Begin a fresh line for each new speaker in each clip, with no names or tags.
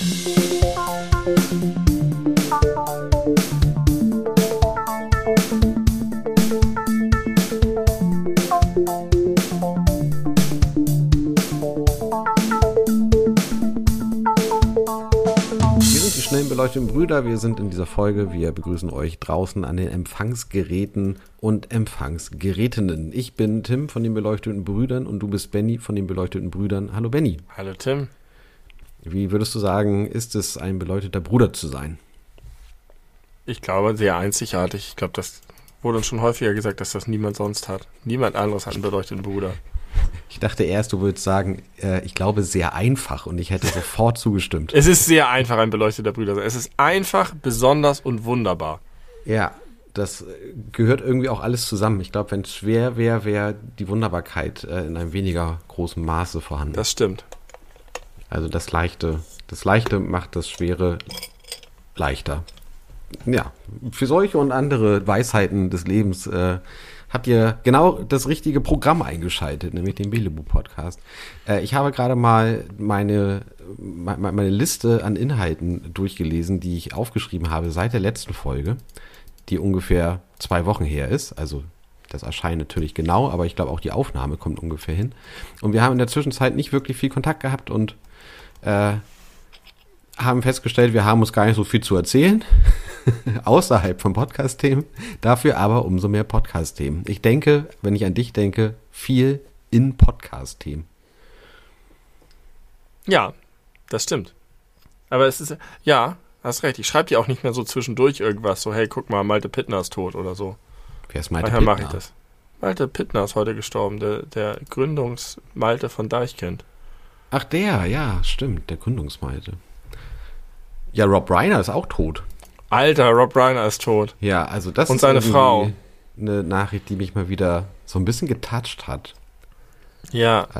Beleuchteten Brüder, wir sind in dieser Folge. Wir begrüßen euch draußen an den Empfangsgeräten und Empfangsgerätinnen. Ich bin Tim von den Beleuchteten Brüdern und du bist Benny von den Beleuchteten Brüdern. Hallo Benny.
Hallo Tim.
Wie würdest du sagen, ist es ein beleuchteter Bruder zu sein?
Ich glaube, sehr einzigartig. Ich glaube, das wurde uns schon häufiger gesagt, dass das niemand sonst hat. Niemand anderes hat einen beleuchteten Bruder.
Ich dachte erst, du würdest sagen, ich glaube, sehr einfach und ich hätte sofort zugestimmt.
Es ist sehr einfach, ein beleuchteter Bruder zu sein. Es ist einfach, besonders und wunderbar.
Ja, das gehört irgendwie auch alles zusammen. Ich glaube, wenn es schwer wäre, wäre die Wunderbarkeit in einem weniger großen Maße vorhanden.
Das stimmt.
Also das Leichte macht das Schwere leichter. Ja, für solche und andere Weisheiten des Lebens habt ihr genau das richtige Programm eingeschaltet, nämlich den Belebu-Podcast. Ich habe gerade mal meine Liste an Inhalten durchgelesen, die ich aufgeschrieben habe seit der letzten Folge, die ungefähr 2 Wochen her ist. Also das erscheint natürlich genau, aber ich glaube auch die Aufnahme kommt ungefähr hin. Und wir haben in der Zwischenzeit nicht wirklich viel Kontakt gehabt und haben festgestellt, wir haben uns gar nicht so viel zu erzählen, außerhalb von Podcast-Themen, dafür aber umso mehr Podcast-Themen. Ich denke, wenn ich an dich denke, viel in Podcast-Themen.
Ja, das stimmt. Aber es ist, ja, hast recht, ich schreibe dir auch nicht mehr so zwischendurch irgendwas, so hey, guck mal, Malte Pittner ist tot oder so.
Wer ist Malte Pittner?
Manchmal mache ich das. Malte Pittner ist heute gestorben, der Gründungs-Malte von Deichkind.
Ach der, ja, stimmt, der Gründungsmalte. Ja, Rob Reiner ist auch tot.
Alter, Rob Reiner ist tot.
Ja, also das
und
ist
seine Frau.
Eine Nachricht, die mich mal wieder so ein bisschen getoucht hat.
Ja.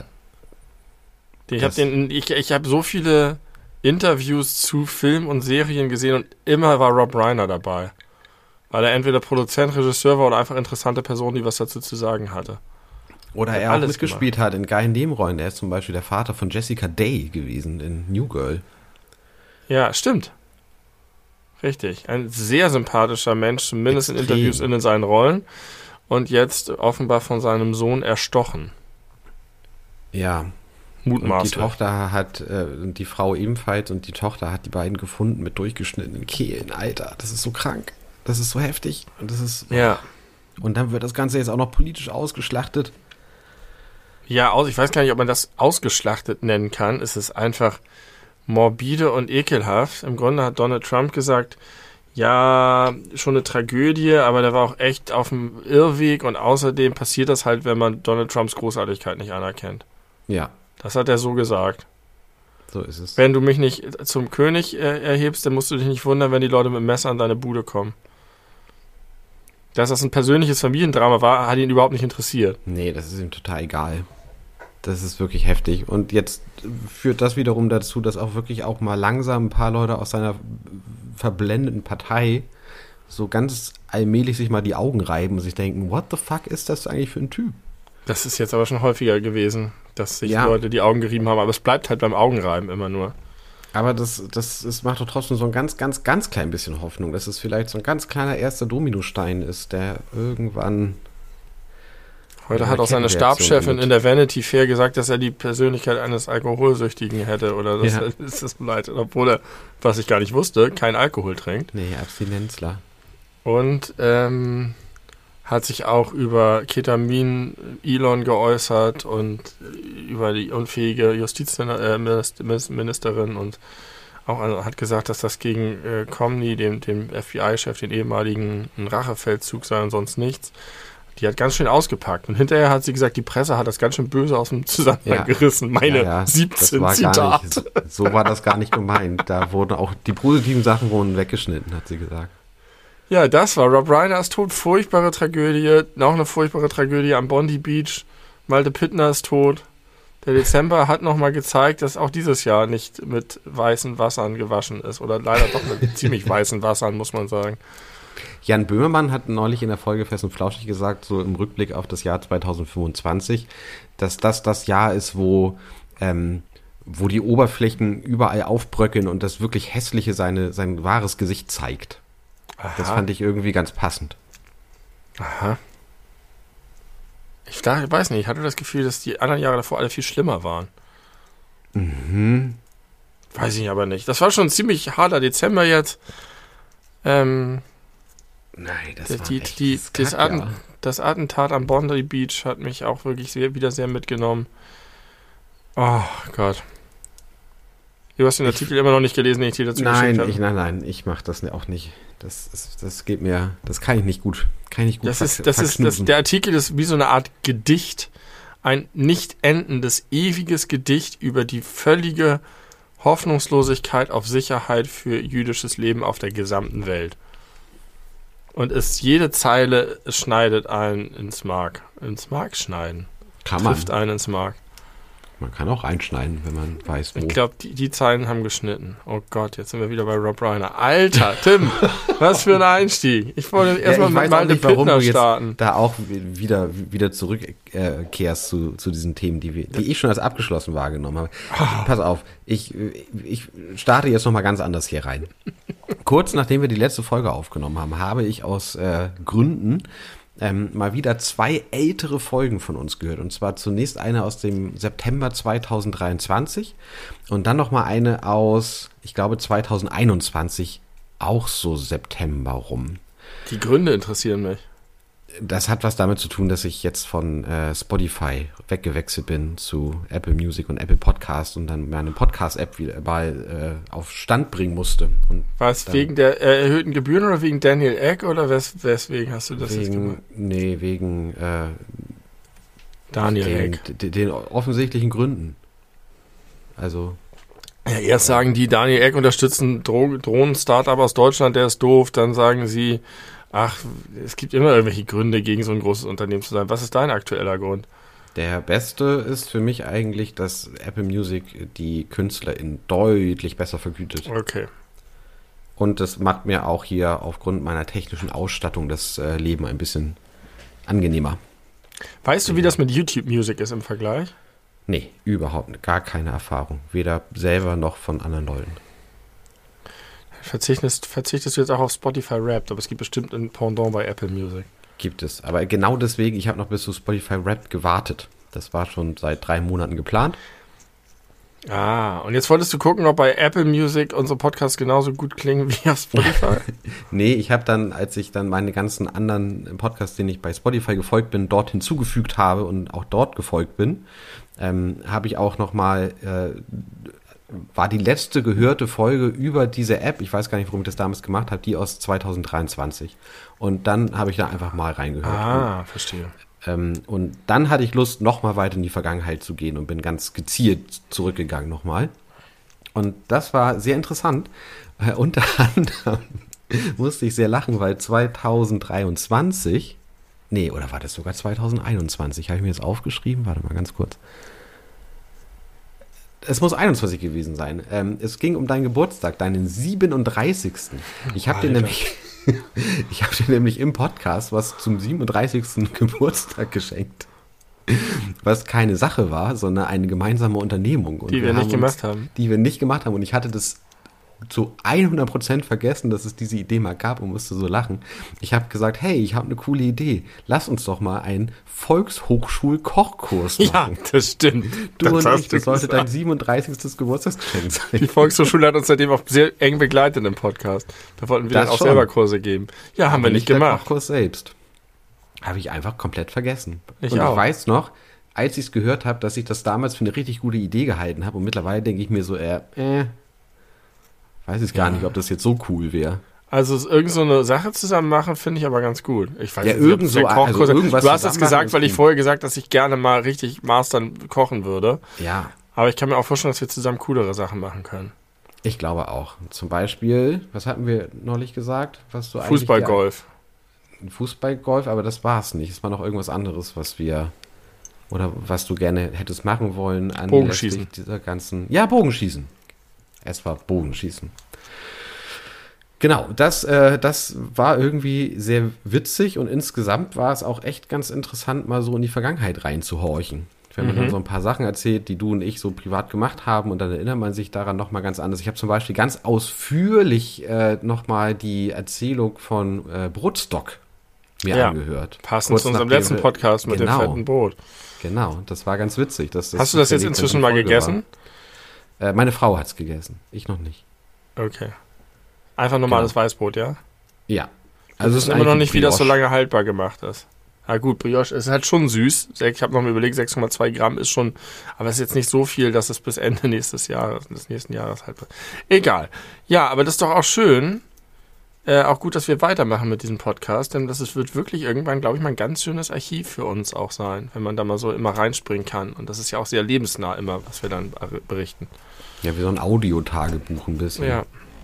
Ich habe so viele Interviews zu Film und Serien gesehen und immer war Rob Reiner dabei. Weil er entweder Produzent, Regisseur war oder einfach interessante Person, die was dazu zu sagen hatte.
Oder er auch mitgespielt hat in geilen Nebenrollen. Er ist zum Beispiel der Vater von Jessica Day gewesen in New Girl.
Ja, stimmt. Richtig. Ein sehr sympathischer Mensch, zumindest in Interviews in seinen Rollen. Und jetzt offenbar von seinem Sohn erstochen.
Ja.
Mutmaßlich.
Und die Tochter hat, die Frau ebenfalls, und die Tochter hat die beiden gefunden mit durchgeschnittenen Kehlen. Alter, das ist so krank. Das ist so heftig. Und das ist.
Ja.
Und dann wird das Ganze jetzt auch noch politisch ausgeschlachtet.
Ja, ich weiß gar nicht, ob man das ausgeschlachtet nennen kann. Es ist einfach morbide und ekelhaft. Im Grunde hat Donald Trump gesagt, ja, schon eine Tragödie, aber der war auch echt auf dem Irrweg und außerdem passiert das halt, wenn man Donald Trumps Großartigkeit nicht anerkennt.
Ja.
Das hat er so gesagt.
So ist es.
Wenn du mich nicht zum König erhebst, dann musst du dich nicht wundern, wenn die Leute mit dem Messer an deine Bude kommen. Dass das ein persönliches Familiendrama war, hat ihn überhaupt nicht interessiert.
Nee, das ist ihm total egal. Das ist wirklich heftig. Und jetzt führt das wiederum dazu, dass auch wirklich auch mal langsam ein paar Leute aus seiner verblendeten Partei so ganz allmählich sich mal die Augen reiben und sich denken, what the fuck ist das eigentlich für ein Typ?
Das ist jetzt aber schon häufiger gewesen, dass sich Leute die Augen gerieben haben. Aber es bleibt halt beim Augenreiben immer nur. Aber
das macht doch trotzdem so ein ganz, ganz, ganz klein bisschen Hoffnung, dass es vielleicht so ein ganz kleiner erster Dominostein ist, der irgendwann...
Heute hat auch seine Stabschefin in der Vanity Fair gesagt, dass er die Persönlichkeit eines Alkoholsüchtigen hätte. Oder das ist das leid. Obwohl er, was ich gar nicht wusste, kein Alkohol trinkt.
Nee, Abstinenzler.
Und hat sich auch über Ketamin Elon geäußert und über die unfähige Justizministerin und auch hat gesagt, dass das gegen Comey, dem FBI-Chef, den ehemaligen, ein Rachefeldzug sei und sonst nichts. Die hat ganz schön ausgepackt. Und hinterher hat sie gesagt, die Presse hat das ganz schön böse aus dem Zusammenhang gerissen. Meine 17 Zitate.
So war das gar nicht gemeint. Da wurden auch die positiven Sachen weggeschnitten, hat sie gesagt.
Ja, das war Rob Reiner ist tot. Furchtbare Tragödie. Noch eine furchtbare Tragödie am Bondi Beach. Malte Pittner ist tot. Der Dezember hat nochmal gezeigt, dass auch dieses Jahr nicht mit weißen Wassern gewaschen ist. Oder leider doch mit ziemlich weißen Wassern, muss man sagen.
Jan Böhmermann hat neulich in der Folge Fest und Flauschig gesagt, so im Rückblick auf das Jahr 2025, dass das Jahr ist, wo wo die Oberflächen überall aufbröckeln und das wirklich Hässliche sein wahres Gesicht zeigt.
Aha.
Das fand ich irgendwie ganz passend.
Aha. Ich weiß nicht, ich hatte das Gefühl, dass die anderen Jahre davor alle viel schlimmer waren.
Mhm.
Weiß ich aber nicht. Das war schon ein ziemlich harter Dezember jetzt.
Nein, das war echt
das Attentat am Bondi Beach hat mich auch wirklich wieder sehr mitgenommen. Oh Gott. Du hast den Artikel immer noch nicht gelesen, den ich dir dazu geschickt habe.
Nein, ich mache das auch nicht. Das geht mir, das kann ich nicht gut.
Der Artikel ist wie so eine Art Gedicht, ein nicht endendes, ewiges Gedicht über die völlige Hoffnungslosigkeit auf Sicherheit für jüdisches Leben auf der gesamten Welt. Und jede Zeile schneidet einen ins Mark. Ins Mark schneiden. Trifft einen ins Mark.
Man kann auch einschneiden, wenn man weiß, wo.
Ich glaube, die Zeilen haben geschnitten. Oh Gott, jetzt sind wir wieder bei Rob Reiner. Alter, Tim, was für ein Einstieg. Ich wollte erstmal mit Malte Pittner starten.
Da auch wieder zurückkehrst zu diesen Themen, die ich schon als abgeschlossen wahrgenommen habe. Pass auf, ich starte jetzt nochmal ganz anders hier rein. Kurz nachdem wir die letzte Folge aufgenommen haben, habe ich aus Gründen mal wieder 2 ältere Folgen von uns gehört. Und zwar zunächst eine aus dem September 2023 und dann nochmal eine aus, ich glaube, 2021, auch so September rum.
Die Gründe interessieren mich.
Das hat was damit zu tun, dass ich jetzt von Spotify weggewechselt bin zu Apple Music und Apple Podcast und dann meine Podcast-App wieder mal auf Stand bringen musste.
War es wegen der erhöhten Gebühren oder wegen Daniel Ek oder weswegen hast du das jetzt gemacht?
Nee, wegen
Daniel Ek.
Den offensichtlichen Gründen. Also...
Ja, erst sagen die, Daniel Ek unterstützen Drohnen-Startup aus Deutschland, der ist doof. Dann sagen sie, ach, es gibt immer irgendwelche Gründe, gegen so ein großes Unternehmen zu sein. Was ist dein aktueller Grund?
Der beste ist für mich eigentlich, dass Apple Music die KünstlerInnen deutlich besser vergütet.
Okay.
Und das macht mir auch hier aufgrund meiner technischen Ausstattung das Leben ein bisschen angenehmer.
Weißt du, wie das mit YouTube Music ist im Vergleich?
Nee, überhaupt nicht. Gar keine Erfahrung. Weder selber noch von anderen Leuten.
Verzichtest du jetzt auch auf Spotify Wrapped, aber es gibt bestimmt ein Pendant bei Apple Music.
Gibt es. Aber genau deswegen, ich habe noch bis zu Spotify Wrapped gewartet. Das war schon seit 3 Monaten geplant.
Ah, und jetzt wolltest du gucken, ob bei Apple Music unsere Podcasts genauso gut klingen wie auf Spotify?
Nee, ich habe dann, als ich dann meine ganzen anderen Podcasts, denen ich bei Spotify gefolgt bin, dort hinzugefügt habe und auch dort gefolgt bin, habe ich auch nochmal, war die letzte gehörte Folge über diese App, ich weiß gar nicht, warum ich das damals gemacht habe, die aus 2023. Und dann habe ich da einfach mal reingehört.
Ah, verstehe.
Und dann hatte ich Lust, nochmal weiter in die Vergangenheit zu gehen und bin ganz gezielt zurückgegangen nochmal. Und das war sehr interessant. Unter anderem musste ich sehr lachen, weil 2023, nee, oder war das sogar 2021? Habe ich mir jetzt aufgeschrieben? Warte mal ganz kurz. Es muss 21 gewesen sein. Es ging um deinen Geburtstag, deinen 37. Ich habe dir nämlich im Podcast was zum 37. Geburtstag geschenkt. Was keine Sache war, sondern eine gemeinsame Unternehmung. Und
die wir nicht gemacht haben.
Die wir nicht gemacht haben. Und ich hatte das zu 100% vergessen, dass es diese Idee mal gab und musste so lachen. Ich habe gesagt, hey, ich habe eine coole Idee. Lass uns doch mal einen Volkshochschul-Kochkurs machen.
Ja, das stimmt.
Du und ich, das sollte dein 37. Geburtstagsgeschenk sein.
Die Volkshochschule hat uns seitdem auch sehr eng begleitet im Podcast. Da wollten wir dann auch selber Kurse geben. Ja, haben wir nicht gemacht.
Der Kochkurs selbst. Habe ich einfach komplett vergessen.
Ich
weiß noch, als ich es gehört habe, dass ich das damals für eine richtig gute Idee gehalten habe und mittlerweile denke ich mir so, weiß ich gar nicht, ob das jetzt so cool wäre.
Also irgend so eine Sache zusammen machen, finde ich aber ganz gut. Ich weiß nicht,
irgendwas
du hast es gesagt, weil ich vorher gesagt, dass ich gerne mal richtig mastern kochen würde.
Ja.
Aber ich kann mir auch vorstellen, dass wir zusammen coolere Sachen machen können.
Ich glaube auch. Zum Beispiel, was hatten wir neulich gesagt? Was du
Fußballgolf.
Fußballgolf, aber das war es nicht. Es war noch irgendwas anderes, was du gerne hättest machen wollen.
Bogenschießen.
Bogenschießen. Es war Bogenschießen. Genau, das war irgendwie sehr witzig und insgesamt war es auch echt ganz interessant, mal so in die Vergangenheit reinzuhorchen. Wir haben dann so ein paar Sachen erzählt, die du und ich so privat gemacht haben und dann erinnert man sich daran nochmal ganz anders. Ich habe zum Beispiel ganz ausführlich nochmal die Erzählung von Brotstock mir angehört.
Passend zu unserem letzten Podcast mit dem fetten Brot.
Genau, das war ganz witzig.
Hast du das jetzt inzwischen mal gegessen?
Meine Frau hat's gegessen, ich noch nicht.
Okay. Einfach normales Weißbrot, ja?
Ja.
Also es ist immer noch nicht, wie das so lange haltbar gemacht ist. Ja gut, Brioche ist halt schon süß. Ich habe noch mal überlegt, 6,2 Gramm ist schon, aber es ist jetzt nicht so viel, dass es bis Ende des nächsten Jahres haltbar. Egal. Ja, aber das ist doch auch schön. Auch gut, dass wir weitermachen mit diesem Podcast, denn wird wirklich irgendwann, glaube ich, mal ein ganz schönes Archiv für uns auch sein, wenn man da mal so immer reinspringen kann. Und das ist ja auch sehr lebensnah immer, was wir dann berichten.
Ja, wie so ein Audiotagebuch ein bisschen.
Ja.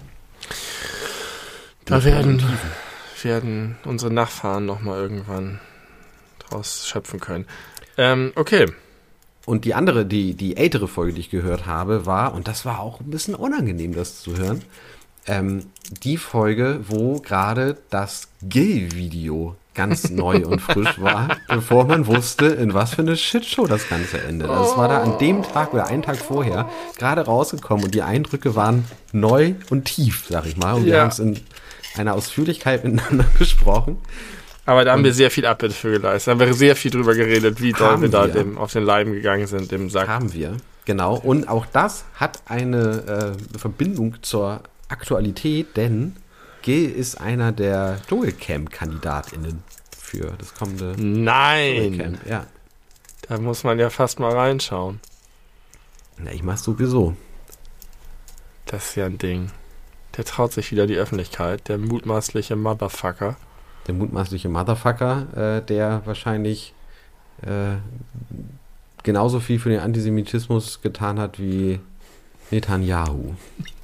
Da werden unsere Nachfahren nochmal irgendwann draus schöpfen können. Okay.
Und die andere, die ältere Folge, die ich gehört habe, war, und das war auch ein bisschen unangenehm, das zu hören, die Folge, wo gerade das Gay-Video ganz neu und frisch war, bevor man wusste, in was für eine Shitshow das Ganze endet. Also es war da an dem Tag oder einen Tag vorher gerade rausgekommen und die Eindrücke waren neu und tief, sag ich mal. Und wir haben es in einer Ausführlichkeit miteinander besprochen.
Aber da haben wir sehr viel Abbitte für geleistet. Da haben wir sehr viel drüber geredet, wie doll wir da auf den Leim gegangen sind, dem Sack.
Haben wir, genau. Und auch das hat eine Verbindung zur Aktualität, denn Gil ist einer der Dschungelcamp-KandidatInnen für das kommende
Dschungelcamp.
Ja.
Da muss man ja fast mal reinschauen.
Na, ich mach's sowieso.
Das ist ja ein Ding. Der traut sich wieder die Öffentlichkeit, der mutmaßliche Motherfucker.
Der mutmaßliche Motherfucker, der wahrscheinlich genauso viel für den Antisemitismus getan hat wie Netanyahu.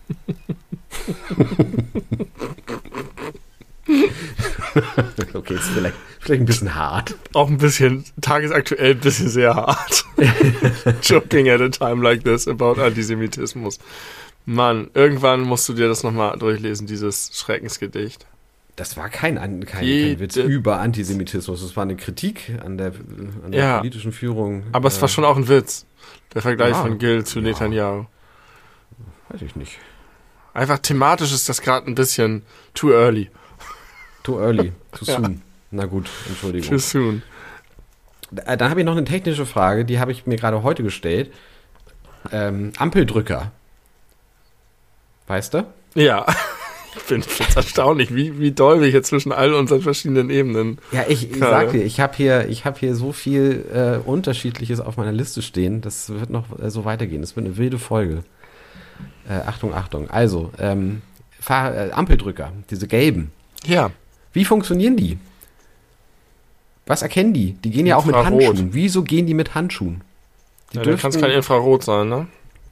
Okay, ist vielleicht ein bisschen hart.
Auch ein bisschen, tagesaktuell ein bisschen sehr hart. Joking at a time like this about Antisemitismus. Mann, irgendwann musst du dir das nochmal durchlesen, dieses Schreckensgedicht.
Das war kein Witz über Antisemitismus, das war eine Kritik an der politischen Führung.
Aber es war schon auch ein Witz, der Vergleich von Gil zu Netanyahu.
Weiß ich nicht.
Einfach thematisch ist das gerade ein bisschen too early.
Too early, too soon. Na gut, Entschuldigung.
Too soon.
Dann habe ich noch eine technische Frage, die habe ich mir gerade heute gestellt. Ampeldrücker. Weißt du?
Ja, ich finde es erstaunlich, wie doll wir hier zwischen all unseren verschiedenen Ebenen.
Ja, ich sag dir, ich habe hier so viel Unterschiedliches auf meiner Liste stehen, das wird noch so weitergehen. Das wird eine wilde Folge. Achtung. Also, Ampeldrücker, diese gelben.
Ja.
Wie funktionieren die? Was erkennen die? Die gehen ja auch mit Handschuhen. Wieso gehen die mit Handschuhen?
Da kann es kein Infrarot sein, ne?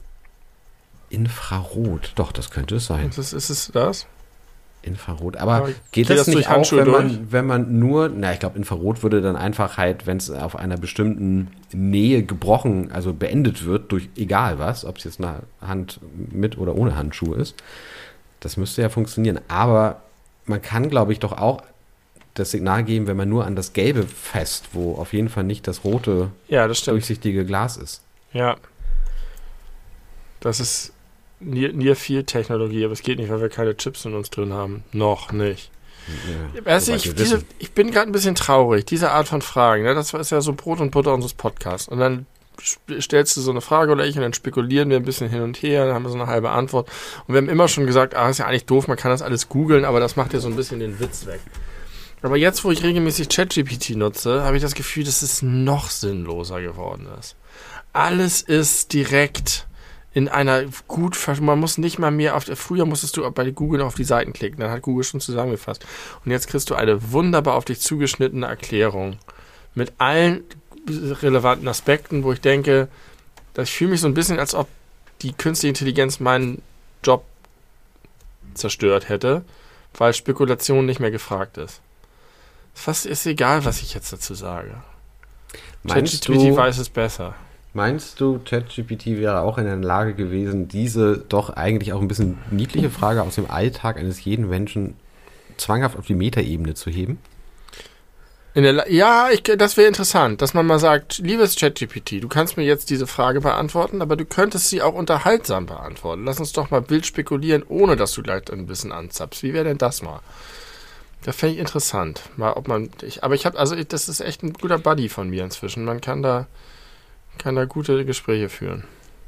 Infrarot, doch, das könnte es sein.
Ist es das?
Infrarot, aber geht das nicht auch, wenn man nur, ich glaube, Infrarot würde dann einfach halt, wenn es auf einer bestimmten Nähe gebrochen, also beendet wird, durch egal was, ob es jetzt eine Hand mit oder ohne Handschuhe ist, das müsste ja funktionieren. Aber man kann, glaube ich, doch auch das Signal geben, wenn man nur an das Gelbe fest, wo auf jeden Fall nicht das rote, durchsichtige Glas ist.
Ja. Das ist Near Field Technologie, aber es geht nicht, weil wir keine Chips in uns drin haben. Noch nicht. Ja, ich bin gerade ein bisschen traurig, diese Art von Fragen. Ne? Das ist ja so Brot und Butter unseres Podcasts. Und dann stellst du so eine Frage oder und dann spekulieren wir ein bisschen hin und her, dann haben wir so eine halbe Antwort. Und wir haben immer schon gesagt, ist ja eigentlich doof, man kann das alles googeln, aber das macht ja so ein bisschen den Witz weg. Aber jetzt, wo ich regelmäßig ChatGPT nutze, habe ich das Gefühl, dass es noch sinnloser geworden ist. Alles ist direkt in einer man muss nicht mal mehr früher musstest du bei Google auf die Seiten klicken, dann hat Google schon zusammengefasst. Und jetzt kriegst du eine wunderbar auf dich zugeschnittene Erklärung mit allen relevanten Aspekten, wo ich denke, ich fühle mich so ein bisschen, als ob die künstliche Intelligenz meinen Job zerstört hätte, weil Spekulation nicht mehr gefragt ist. Fast ist egal, was ich jetzt dazu sage. ChatGPT weiß es besser.
Meinst du, ChatGPT wäre auch in der Lage gewesen, diese doch eigentlich auch ein bisschen niedliche Frage aus dem Alltag eines jeden Menschen zwanghaft auf die Metaebene zu heben?
Das wäre interessant, dass man mal sagt, liebes ChatGPT, du kannst mir jetzt diese Frage beantworten, aber du könntest sie auch unterhaltsam beantworten. Lass uns doch mal wild spekulieren, ohne dass du gleich ein bisschen anzappst. Wie wäre denn das mal? Das fände ich interessant. Mal, das ist echt ein guter Buddy von mir inzwischen. Man kann da gute Gespräche führen.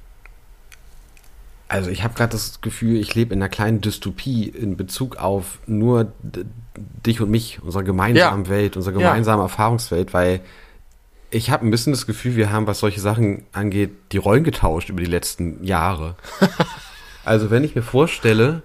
Also ich habe gerade das Gefühl, ich lebe in einer kleinen Dystopie in Bezug auf nur dich und mich, unsere gemeinsame Welt, unsere gemeinsame Erfahrungswelt, weil ich habe ein bisschen das Gefühl, wir haben, was solche Sachen angeht, die Rollen getauscht über die letzten Jahre. Also wenn ich mir vorstelle,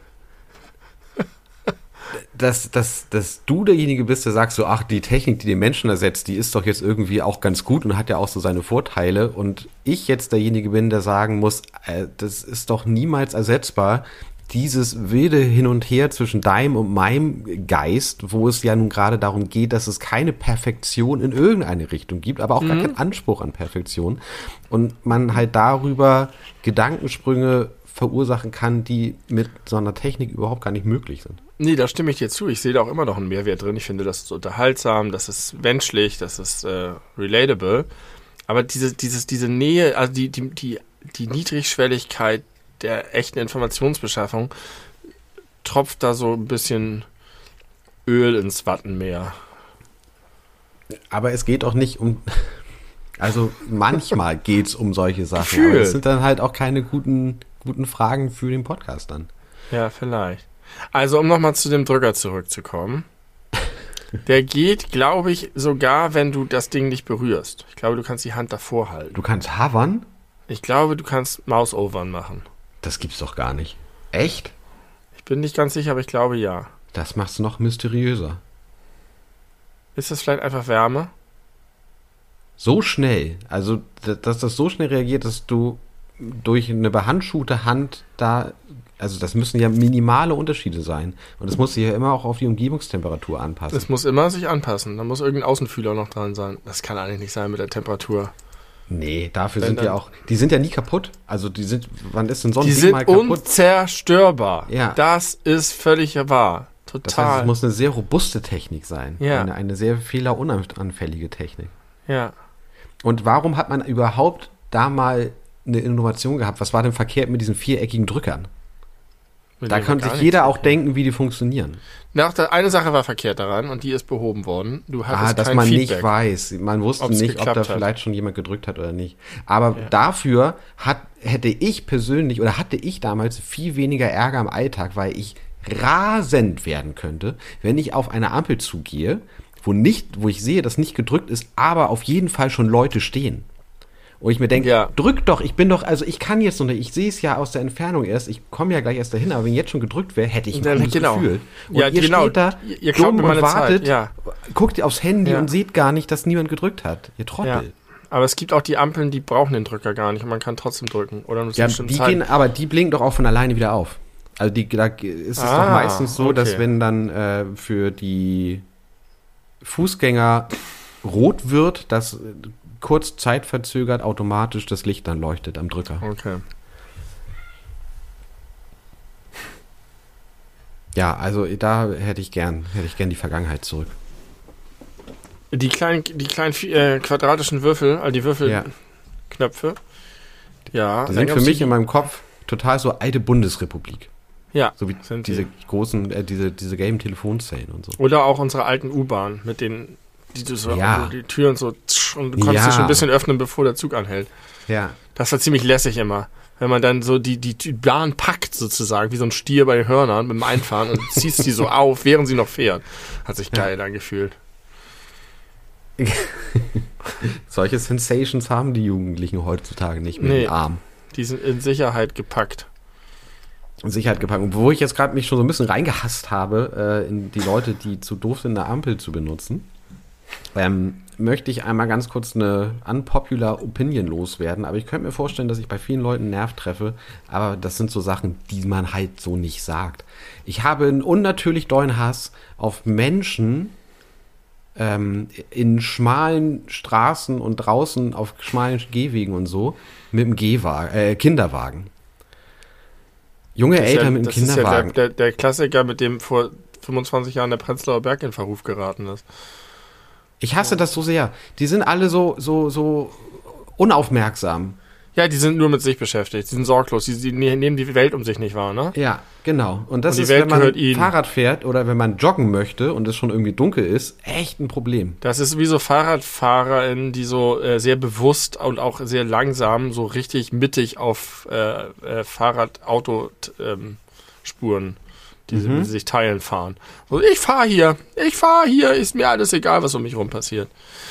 dass du derjenige bist, der sagst so, ach, die Technik, die den Menschen ersetzt, die ist doch jetzt irgendwie auch ganz gut und hat ja auch so seine Vorteile, und ich jetzt derjenige bin, der sagen muss, das ist doch niemals ersetzbar, dieses wilde Hin und Her zwischen deinem und meinem Geist, wo es ja nun gerade darum geht, dass es keine Perfektion in irgendeine Richtung gibt, aber auch gar keinen Anspruch an Perfektion, und man halt darüber Gedankensprünge verursachen kann, die mit so einer Technik überhaupt gar nicht möglich sind.
Nee, da stimme ich dir zu. Ich sehe da auch immer noch einen Mehrwert drin. Ich finde, das ist unterhaltsam, das ist menschlich, das ist relatable. Aber diese Nähe, also die Niedrigschwelligkeit der echten Informationsbeschaffung tropft da so ein bisschen Öl ins Wattenmeer.
Aber es geht auch nicht um... Also manchmal geht's um solche Sachen, aber das sind dann halt auch keine guten Fragen für den Podcast dann.
Ja, vielleicht. Also, um nochmal zu dem Drücker zurückzukommen. Der geht, glaube ich, sogar, wenn du das Ding nicht berührst. Ich glaube, du kannst die Hand davor halten.
Du kannst hovern?
Ich glaube, du kannst Mouse-Overn machen.
Das gibt's doch gar nicht. Echt?
Ich bin nicht ganz sicher, aber ich glaube, ja.
Das macht's noch mysteriöser.
Ist das vielleicht einfach Wärme?
So schnell, also dass das so schnell reagiert, dass du durch eine behandschuhte Hand da, also das müssen ja minimale Unterschiede sein. Und das muss sich ja immer auch auf die Umgebungstemperatur anpassen.
Das muss immer sich anpassen. Da muss irgendein Außenfühler noch dran sein. Das kann eigentlich nicht sein mit der Temperatur.
Nee, dafür sind ja auch, die sind ja nie kaputt. Also wann ist denn so ein
Ding mal kaputt? Die sind unzerstörbar. Ja. Das ist völlig wahr. Total.
Das heißt, es muss eine sehr robuste Technik sein. Ja. Eine sehr fehlerunanfällige Technik.
Ja.
Und warum hat man überhaupt da mal eine Innovation gehabt? Was war denn verkehrt mit diesen viereckigen Drückern? Da kann sich jeder auch denken, wie die funktionieren.
Eine Sache war verkehrt daran und die ist behoben worden. Du hattest
dass
kein
man
Feedback,
nicht weiß. Man wusste nicht, ob da vielleicht schon jemand gedrückt hat oder nicht. Aber dafür hatte ich persönlich oder hatte ich damals viel weniger Ärger im Alltag, weil ich rasend werden könnte, wenn ich auf eine Ampel zugehe, wo ich sehe, dass nicht gedrückt ist, aber auf jeden Fall schon Leute stehen. Und ich mir denke, drück doch, ich kann jetzt noch nicht, ich sehe es ja aus der Entfernung erst, ich komme ja gleich erst dahin, aber wenn jetzt schon gedrückt wäre, hätte ich ein gutes Gefühl. Und ihr steht da,
ihr dumm und wartet,
guckt aufs Handy und seht gar nicht, dass niemand gedrückt hat. Ihr Trottel. Ja.
Aber es gibt auch die Ampeln, die brauchen den Drücker gar nicht und man kann trotzdem drücken. Oder nur
aber die blinken doch auch von alleine wieder auf. Also da ist es doch meistens so, dass wenn dann für die Fußgänger rot wird, dass kurz zeitverzögert automatisch das Licht dann leuchtet am Drücker.
Okay.
Ja, also da hätte ich gern die Vergangenheit zurück.
Die kleinen quadratischen Würfel, also die Würfelknöpfe. Ja.
Die sind für mich in meinem Kopf total so alte Bundesrepublik.
Ja.
So wie diese großen, diese gelben Telefonzellen und so.
Oder auch unsere alten U-Bahnen, mit denen die Türen so und du konntest sie schon ein bisschen öffnen, bevor der Zug anhält.
Ja.
Das war ziemlich lässig immer. Wenn man dann so die Bahn packt sozusagen, wie so ein Stier bei den Hörnern mit dem Einfahren und ziehst die so auf, während sie noch fährt. Hat sich geil angefühlt.
Solche Sensations haben die Jugendlichen heutzutage nicht mehr im Arm.
Die sind in Sicherheit gepackt.
Und wo ich jetzt gerade mich schon so ein bisschen reingehasst habe, in die Leute, die zu doof sind, eine Ampel zu benutzen, möchte ich einmal ganz kurz eine unpopular Opinion loswerden. Aber ich könnte mir vorstellen, dass ich bei vielen Leuten einen Nerv treffe. Aber das sind so Sachen, die man halt so nicht sagt. Ich habe einen unnatürlich dollen Hass auf Menschen in schmalen Straßen und draußen auf schmalen Gehwegen und so mit dem Kinderwagen. Junge Eltern mit dem Kinderwagen.
Das ist ja der Klassiker, mit dem vor 25 Jahren der Prenzlauer Berg in Verruf geraten ist.
Ich hasse das so sehr. Die sind alle so unaufmerksam.
Ja, die sind nur mit sich beschäftigt. Die sind sorglos. Die nehmen die Welt um sich nicht wahr, ne?
Ja, genau. Und das
Und die
ist,
Welt
wenn man
gehört ihnen.
Fahrrad fährt oder wenn man joggen möchte und es schon irgendwie dunkel ist, echt ein Problem.
Das ist wie so FahrradfahrerInnen, die so sehr bewusst und auch sehr langsam so richtig mittig auf Fahrrad-Auto-Spuren, die sich teilen, fahren. So, ich fahre hier, ist mir alles egal, was um mich rum passiert.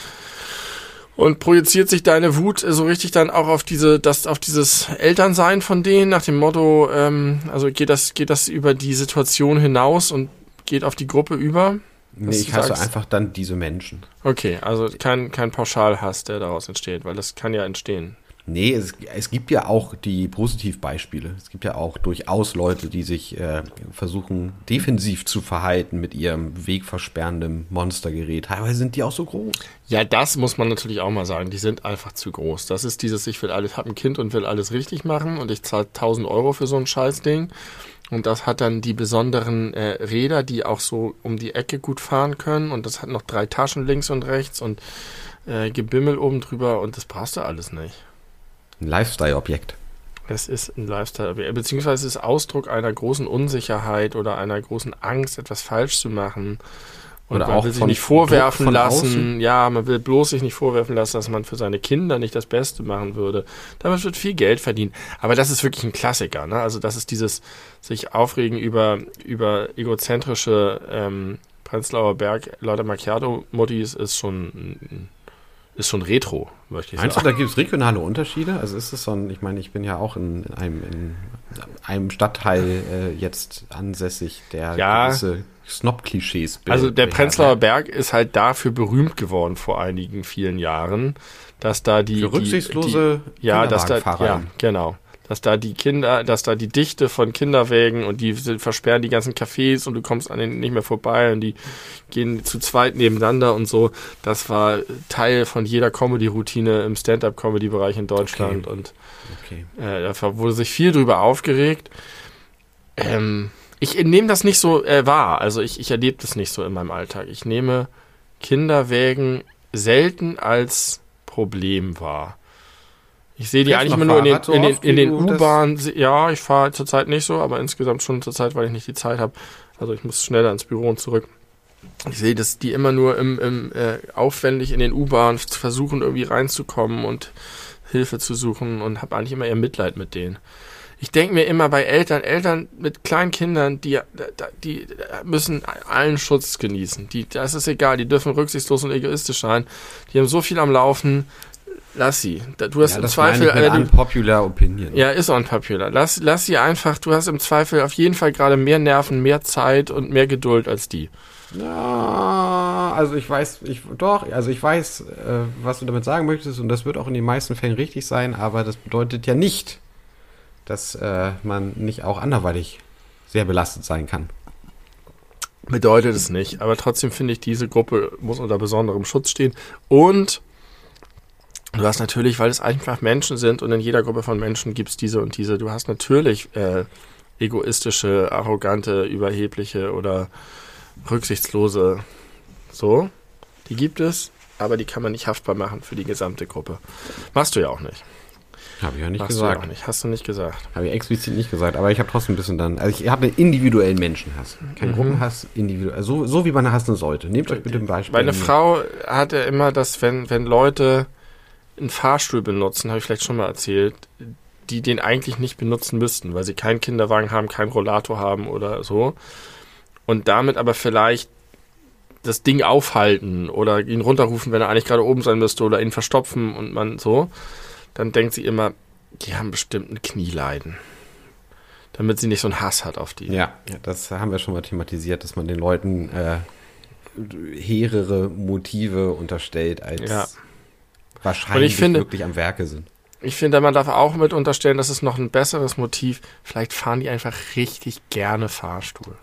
Und projiziert sich deine Wut so richtig dann auch auf dieses Elternsein von denen, nach dem Motto, also geht das über die Situation hinaus und geht auf die Gruppe über?
Nee, ich hasse einfach dann diese Menschen.
Okay, also kein Pauschalhass, der daraus entsteht, weil das kann ja entstehen.
Nee, es gibt ja auch die Positivbeispiele. Es gibt ja auch durchaus Leute, die sich versuchen, defensiv zu verhalten mit ihrem wegversperrenden Monstergerät. Teilweise sind die auch so groß.
Ja, das muss man natürlich auch mal sagen. Die sind einfach zu groß. Das ist dieses, ich habe ein Kind und will alles richtig machen und ich zahle 1.000 Euro für so ein Scheißding. Und das hat dann die besonderen Räder, die auch so um die Ecke gut fahren können. Und das hat noch 3 Taschen links und rechts und Gebimmel oben drüber. Und das brauchst du alles nicht.
Ein Lifestyle-Objekt.
Es ist ein Lifestyle-Objekt, beziehungsweise es ist Ausdruck einer großen Unsicherheit oder einer großen Angst, etwas falsch zu machen. Und
oder
man
auch
will sich nicht vorwerfen lassen.
Außen.
Ja, man will bloß sich nicht vorwerfen lassen, dass man für seine Kinder nicht das Beste machen würde. Damit wird viel Geld verdient. Aber das ist wirklich ein Klassiker, ne? Also das ist dieses sich aufregen über egozentrische Prenzlauer Berg Leute Macchiato-Muttis ist schon Retro, möchte ich sagen.
Meinst du, da gibt es regionale Unterschiede? Also ist es so ein, ich meine, ich bin ja auch in einem Stadtteil jetzt ansässig, der gewisse Snob-Klischees bildet.
Also der Prenzlauer Berg ist halt dafür berühmt geworden vor vielen Jahren, dass da die
für rücksichtslose
Kinderwagenfahrer. Genau. Dass da die Dichte von Kinderwägen und die versperren die ganzen Cafés und du kommst an denen nicht mehr vorbei und die gehen zu zweit nebeneinander und so. Das war Teil von jeder Comedy-Routine im Stand-Up-Comedy-Bereich in Deutschland und da wurde sich viel drüber aufgeregt. Ich nehme das nicht so wahr, also ich erlebe das nicht so in meinem Alltag. Ich nehme Kinderwägen selten als Problem wahr. Ich sehe die eigentlich immer nur in den U-Bahnen. Ja, ich fahre zurzeit nicht so, aber insgesamt schon zurzeit, weil ich nicht die Zeit habe. Also ich muss schneller ins Büro und zurück. Ich sehe, dass die immer nur aufwendig in den U-Bahnen versuchen, irgendwie reinzukommen und Hilfe zu suchen und habe eigentlich immer eher Mitleid mit denen. Ich denke mir immer bei Eltern mit kleinen Kindern, die müssen allen Schutz genießen. Das ist egal, die dürfen rücksichtslos und egoistisch sein. Die haben so viel am Laufen. Lass sie. Du hast im Zweifel.
Unpopular Opinion.
Ja, ist unpopular. Lass sie einfach. Du hast im Zweifel auf jeden Fall gerade mehr Nerven, mehr Zeit und mehr Geduld als die.
Ja, also ich weiß, was du damit sagen möchtest und das wird auch in den meisten Fällen richtig sein, aber das bedeutet ja nicht, dass man nicht auch anderweitig sehr belastet sein kann.
Bedeutet es nicht, aber trotzdem finde ich, diese Gruppe muss unter besonderem Schutz stehen und du hast natürlich, weil es einfach Menschen sind und in jeder Gruppe von Menschen gibt es diese und diese, du hast natürlich egoistische, arrogante, überhebliche oder rücksichtslose, so, die gibt es, aber die kann man nicht haftbar machen für die gesamte Gruppe. Machst du ja auch nicht.
Habe ich ja nicht
gesagt.
gesagt.
Du auch nicht. Hast du nicht gesagt.
Habe ich explizit nicht gesagt, aber ich habe trotzdem ein bisschen also ich habe einen individuellen Menschenhass. Kein Gruppenhass, individuell. So wie man hassen sollte. Nehmt euch bitte ein Beispiel.
Meine Frau hatte immer das, wenn Leute einen Fahrstuhl benutzen, habe ich vielleicht schon mal erzählt, die den eigentlich nicht benutzen müssten, weil sie keinen Kinderwagen haben, keinen Rollator haben oder so. Und damit aber vielleicht das Ding aufhalten oder ihn runterrufen, wenn er eigentlich gerade oben sein müsste oder ihn verstopfen und man so. Dann denkt sie immer, die haben bestimmt ein Knieleiden. Damit sie nicht so einen Hass hat auf die.
Ja, das haben wir schon mal thematisiert, dass man den Leuten hehrere Motive unterstellt, als wahrscheinlich wirklich am Werke sind.
Ich finde, man darf auch mit unterstellen, dass es noch ein besseres Motiv, vielleicht fahren die einfach richtig gerne Fahrstuhl.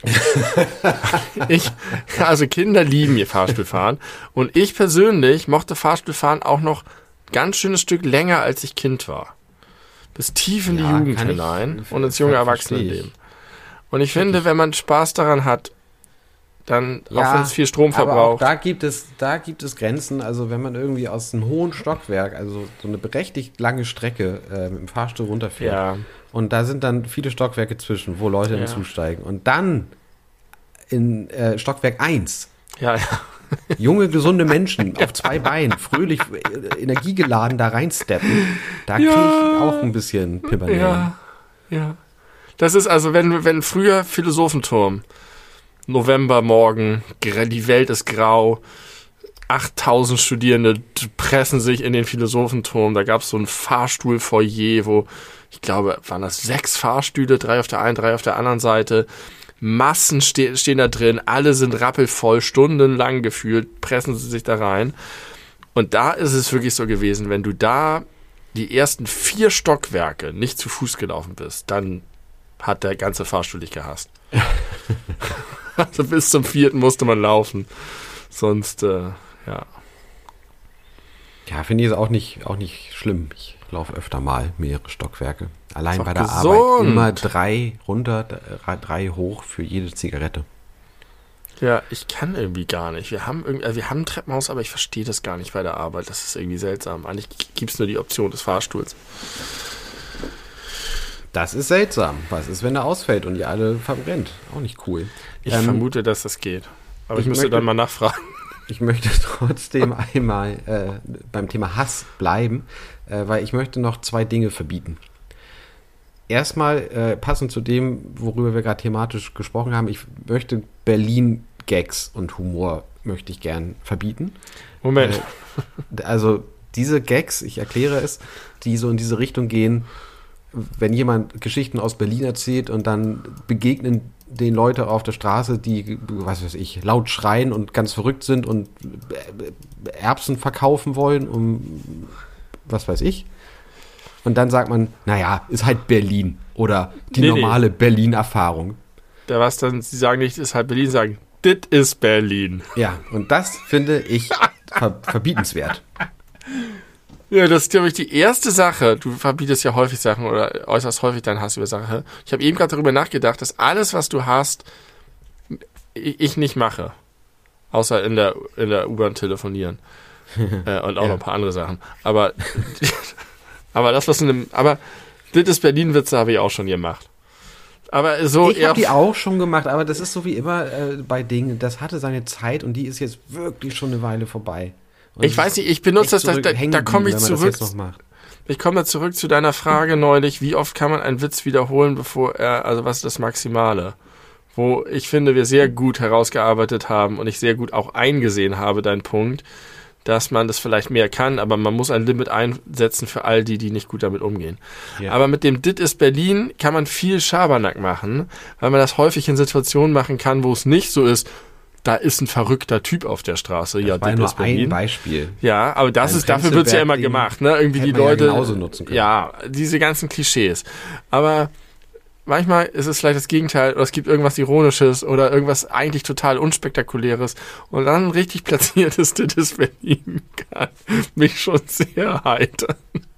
Also Kinder lieben ihr Fahrstuhlfahren und ich persönlich mochte Fahrstuhlfahren auch noch ganz schönes Stück länger, als ich Kind war. Bis tief in die Jugend hinein und ins junge Erwachsenenleben. Und ich finde, wenn man Spaß daran hat, dann, auch wenn es viel Strom verbraucht.
Aber auch da gibt es Grenzen. Also wenn man irgendwie aus einem hohen Stockwerk, also so eine berechtigt lange Strecke mit dem Fahrstuhl runterfährt.
Ja.
Und da sind dann viele Stockwerke zwischen, wo Leute hinzusteigen. Und dann in Stockwerk 1.
Ja.
Junge, gesunde Menschen auf 2 Beinen, fröhlich, energiegeladen da reinsteppen. Da kriege ich auch ein bisschen Pimmernellen.
Ja. Das ist also, wenn früher Philosophenturm, Novembermorgen, die Welt ist grau, 8000 Studierende pressen sich in den Philosophenturm. Da gab es so ein Fahrstuhlfoyer, wo, ich glaube, waren das 6 Fahrstühle, 3 auf der einen, 3 auf der anderen Seite. Massen stehen da drin, alle sind rappelvoll, stundenlang gefühlt, pressen sie sich da rein. Und da ist es wirklich so gewesen, wenn du da die ersten 4 Stockwerke nicht zu Fuß gelaufen bist, dann hat der ganze Fahrstuhl dich gehasst. Also bis zum 4. musste man laufen. Sonst, ja.
Ja, finde ich es auch nicht schlimm. Ich laufe öfter mal mehrere Stockwerke. Allein bei der
gesund.
Arbeit immer 3 runter, 3 hoch für jede Zigarette.
Ja, ich kann irgendwie gar nicht. Wir haben ein Treppenhaus, aber ich verstehe das gar nicht bei der Arbeit. Das ist irgendwie seltsam. Eigentlich gibt es nur die Option des Fahrstuhls.
Das ist seltsam. Was ist, wenn er ausfällt und ihr alle verbrennt? Auch nicht cool.
Ich vermute, dass das geht. Aber ich müsste dann mal nachfragen.
Ich möchte trotzdem einmal beim Thema Hass bleiben, weil ich möchte noch 2 Dinge verbieten. Erstmal, passend zu dem, worüber wir gerade thematisch gesprochen haben, ich möchte Berlin-Gags und Humor möchte ich gern verbieten.
Moment.
Also diese Gags, ich erkläre es, die so in diese Richtung gehen, wenn jemand Geschichten aus Berlin erzählt und dann begegnen den Leute auf der Straße, die, was weiß ich, laut schreien und ganz verrückt sind und Erbsen verkaufen wollen, um was weiß ich. Und dann sagt man, naja, ist halt Berlin oder die normale Berlin-Erfahrung.
Da was dann, sie sagen nicht, ist halt Berlin, sagen, dit ist Berlin.
Ja, und das finde ich verbietenswert.
Ja, das ist, glaube ich, die erste Sache. Du verbietest ja häufig Sachen oder äußerst häufig deinen Hass über Sachen. Ich habe eben gerade darüber nachgedacht, dass alles, was du hast, ich nicht mache. Außer in der U-Bahn telefonieren. Und auch noch ein paar andere Sachen. Aber das, was aber das ist Berlin-Witze habe ich auch schon gemacht. Aber so
ich habe die auch schon gemacht, aber das ist so wie immer bei Dingen, das hatte seine Zeit und die ist jetzt wirklich schon eine Weile vorbei. Und
ich weiß nicht, ich benutze das, da komme ich zurück. Ich komme zurück zu deiner Frage neulich, wie oft kann man einen Witz wiederholen, was ist das Maximale? Wo ich finde, wir sehr gut herausgearbeitet haben und ich sehr gut auch eingesehen habe, deinen Punkt, dass man das vielleicht mehr kann, aber man muss ein Limit einsetzen für all die nicht gut damit umgehen. Ja. Aber mit dem Dit ist Berlin kann man viel Schabernack machen, weil man das häufig in Situationen machen kann, wo es nicht so ist, da ist ein verrückter Typ auf der Straße.
Das war nur ein Beispiel.
Ja, aber dafür wird's ja immer gemacht, ne? Irgendwie die Leute.
Ja, genauso nutzen können.
Ja, diese ganzen Klischees. Aber manchmal ist es vielleicht das Gegenteil, oder es gibt irgendwas Ironisches oder irgendwas eigentlich total Unspektakuläres und dann richtig platziertes das Berlin kann mich schon sehr heitern.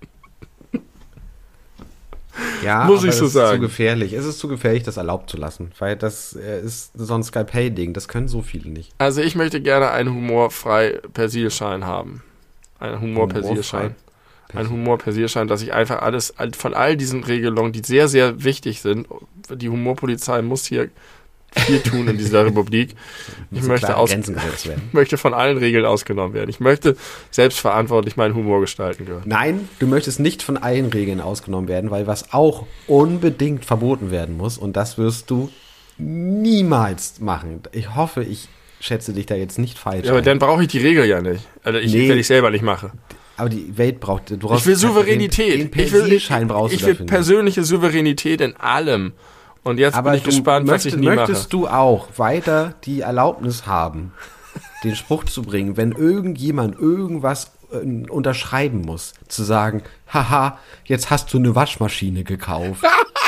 Ja, muss ich so sagen. Es ist zu gefährlich. Es ist zu gefährlich, das erlaubt zu lassen, weil das ist so ein Skalpell-Ding. Das können so viele nicht.
Also ich möchte gerne einen humorfrei Persilschein haben. Einen Humor-Persilschein. Ein Humor-Persilschein, dass ich einfach alles von all diesen Regelungen, die sehr, sehr wichtig sind, die Humorpolizei muss hier viel tun in dieser Republik. Ich möchte von allen Regeln ausgenommen werden. Ich möchte selbstverantwortlich meinen Humor gestalten können.
Nein, du möchtest nicht von allen Regeln ausgenommen werden, weil was auch unbedingt verboten werden muss, und das wirst du niemals machen. Ich hoffe, ich schätze dich da jetzt nicht falsch.
Ja, aber dann brauche ich die Regel ja nicht. Also wenn ich selber nicht mache.
Aber die Welt braucht... Ich
will Souveränität.
Den Persilschein brauchst du
dafür. Ich will persönliche Souveränität in allem. Und jetzt bin ich gespannt, was ich nie mache.
Möchtest du auch weiter die Erlaubnis haben, den Spruch zu bringen, wenn irgendjemand irgendwas unterschreiben muss, zu sagen, haha, jetzt hast du eine Waschmaschine gekauft.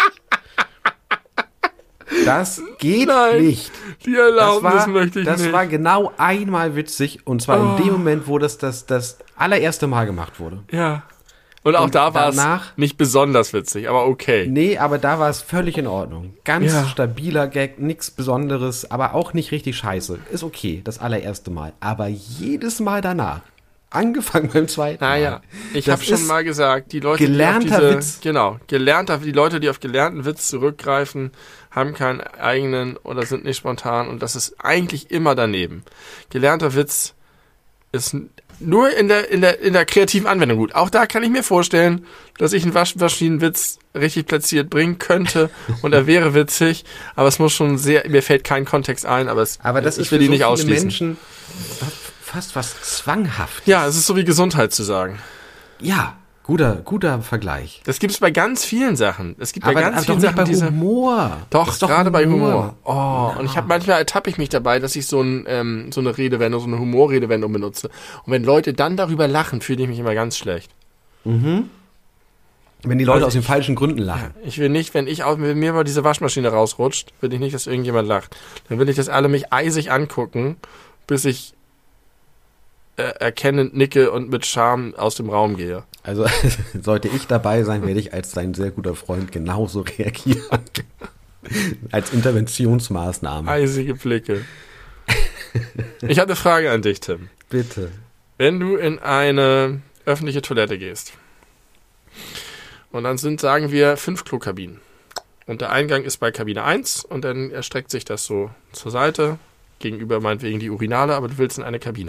Das geht nicht.
Die Erlaubnis möchte ich nicht.
Das war genau einmal witzig und zwar in dem Moment, wo das allererste Mal gemacht wurde.
Ja. Und auch da war es
danach
nicht besonders witzig, aber okay.
Nee, aber da war es völlig in Ordnung. Ganz
Ja.
stabiler Gag, nichts Besonderes, aber auch nicht richtig scheiße. Ist okay, das allererste Mal. Aber jedes Mal danach, angefangen beim zweiten
Naja,
Mal.
ich
das
habe schon
ist
mal gesagt, die Leute,
gelernter
die auf
Witz.
Genau, die Leute, die auf gelernten Witz zurückgreifen, haben keinen eigenen oder sind nicht spontan und das ist eigentlich immer daneben. Gelernter Witz ist nur in der kreativen Anwendung gut. Auch da kann ich mir vorstellen, dass ich einen Waschmaschinenwitz richtig platziert bringen könnte und er wäre witzig, aber es muss schon mir fällt kein Kontext ein, aber
das
ich
ist
will
für
ihn
so
nicht
viele
ausschließen.
Menschen fast was zwanghaft.
Ja, es ist so wie Gesundheit zu sagen.
Ja, guter Vergleich.
Das gibt es bei ganz vielen Sachen. Es gibt bei ganz
doch
vielen
nicht
Sachen
bei
diese...
Humor. Das
Doch,
ist doch
gerade bei Humor. Oh, und manchmal ertappe ich mich dabei, dass ich so eine Redewendung, so eine Humorredewendung benutze. Und wenn Leute dann darüber lachen, fühle ich mich immer ganz schlecht.
Wenn die Leute
Also
aus den falschen Gründen lachen.
Ich will nicht, wenn mir mal diese Waschmaschine rausrutscht, will ich nicht, dass irgendjemand lacht. Dann will ich, dass alle mich eisig angucken, bis ich erkennend nicke und mit Scham aus dem Raum gehe.
Also sollte ich dabei sein, werde ich als dein sehr guter Freund genauso reagieren. Als Interventionsmaßnahme.
Eisige Blicke. Ich habe eine Frage an dich, Tim.
Bitte.
Wenn du in eine öffentliche Toilette gehst und dann sind, sagen wir, 5 Klokabinen und der Eingang ist bei Kabine 1 und dann erstreckt sich das so zur Seite, gegenüber meinetwegen die Urinale, aber du willst in eine Kabine.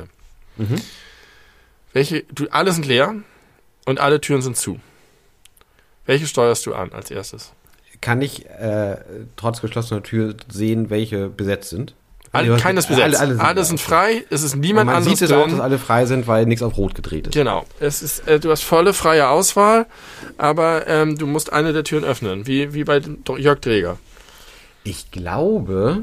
Alle sind leer und alle Türen sind zu. Welche steuerst du an als erstes?
Kann ich trotz geschlossener Tür sehen, welche besetzt sind?
Keines besetzt. Alle sind frei, es ist niemand anderes
Man sieht es auch, dass alle frei sind, weil nichts auf Rot gedreht ist.
Genau. Du hast volle freie Auswahl, aber du musst eine der Türen öffnen, wie bei Jörg Dräger.
Ich glaube,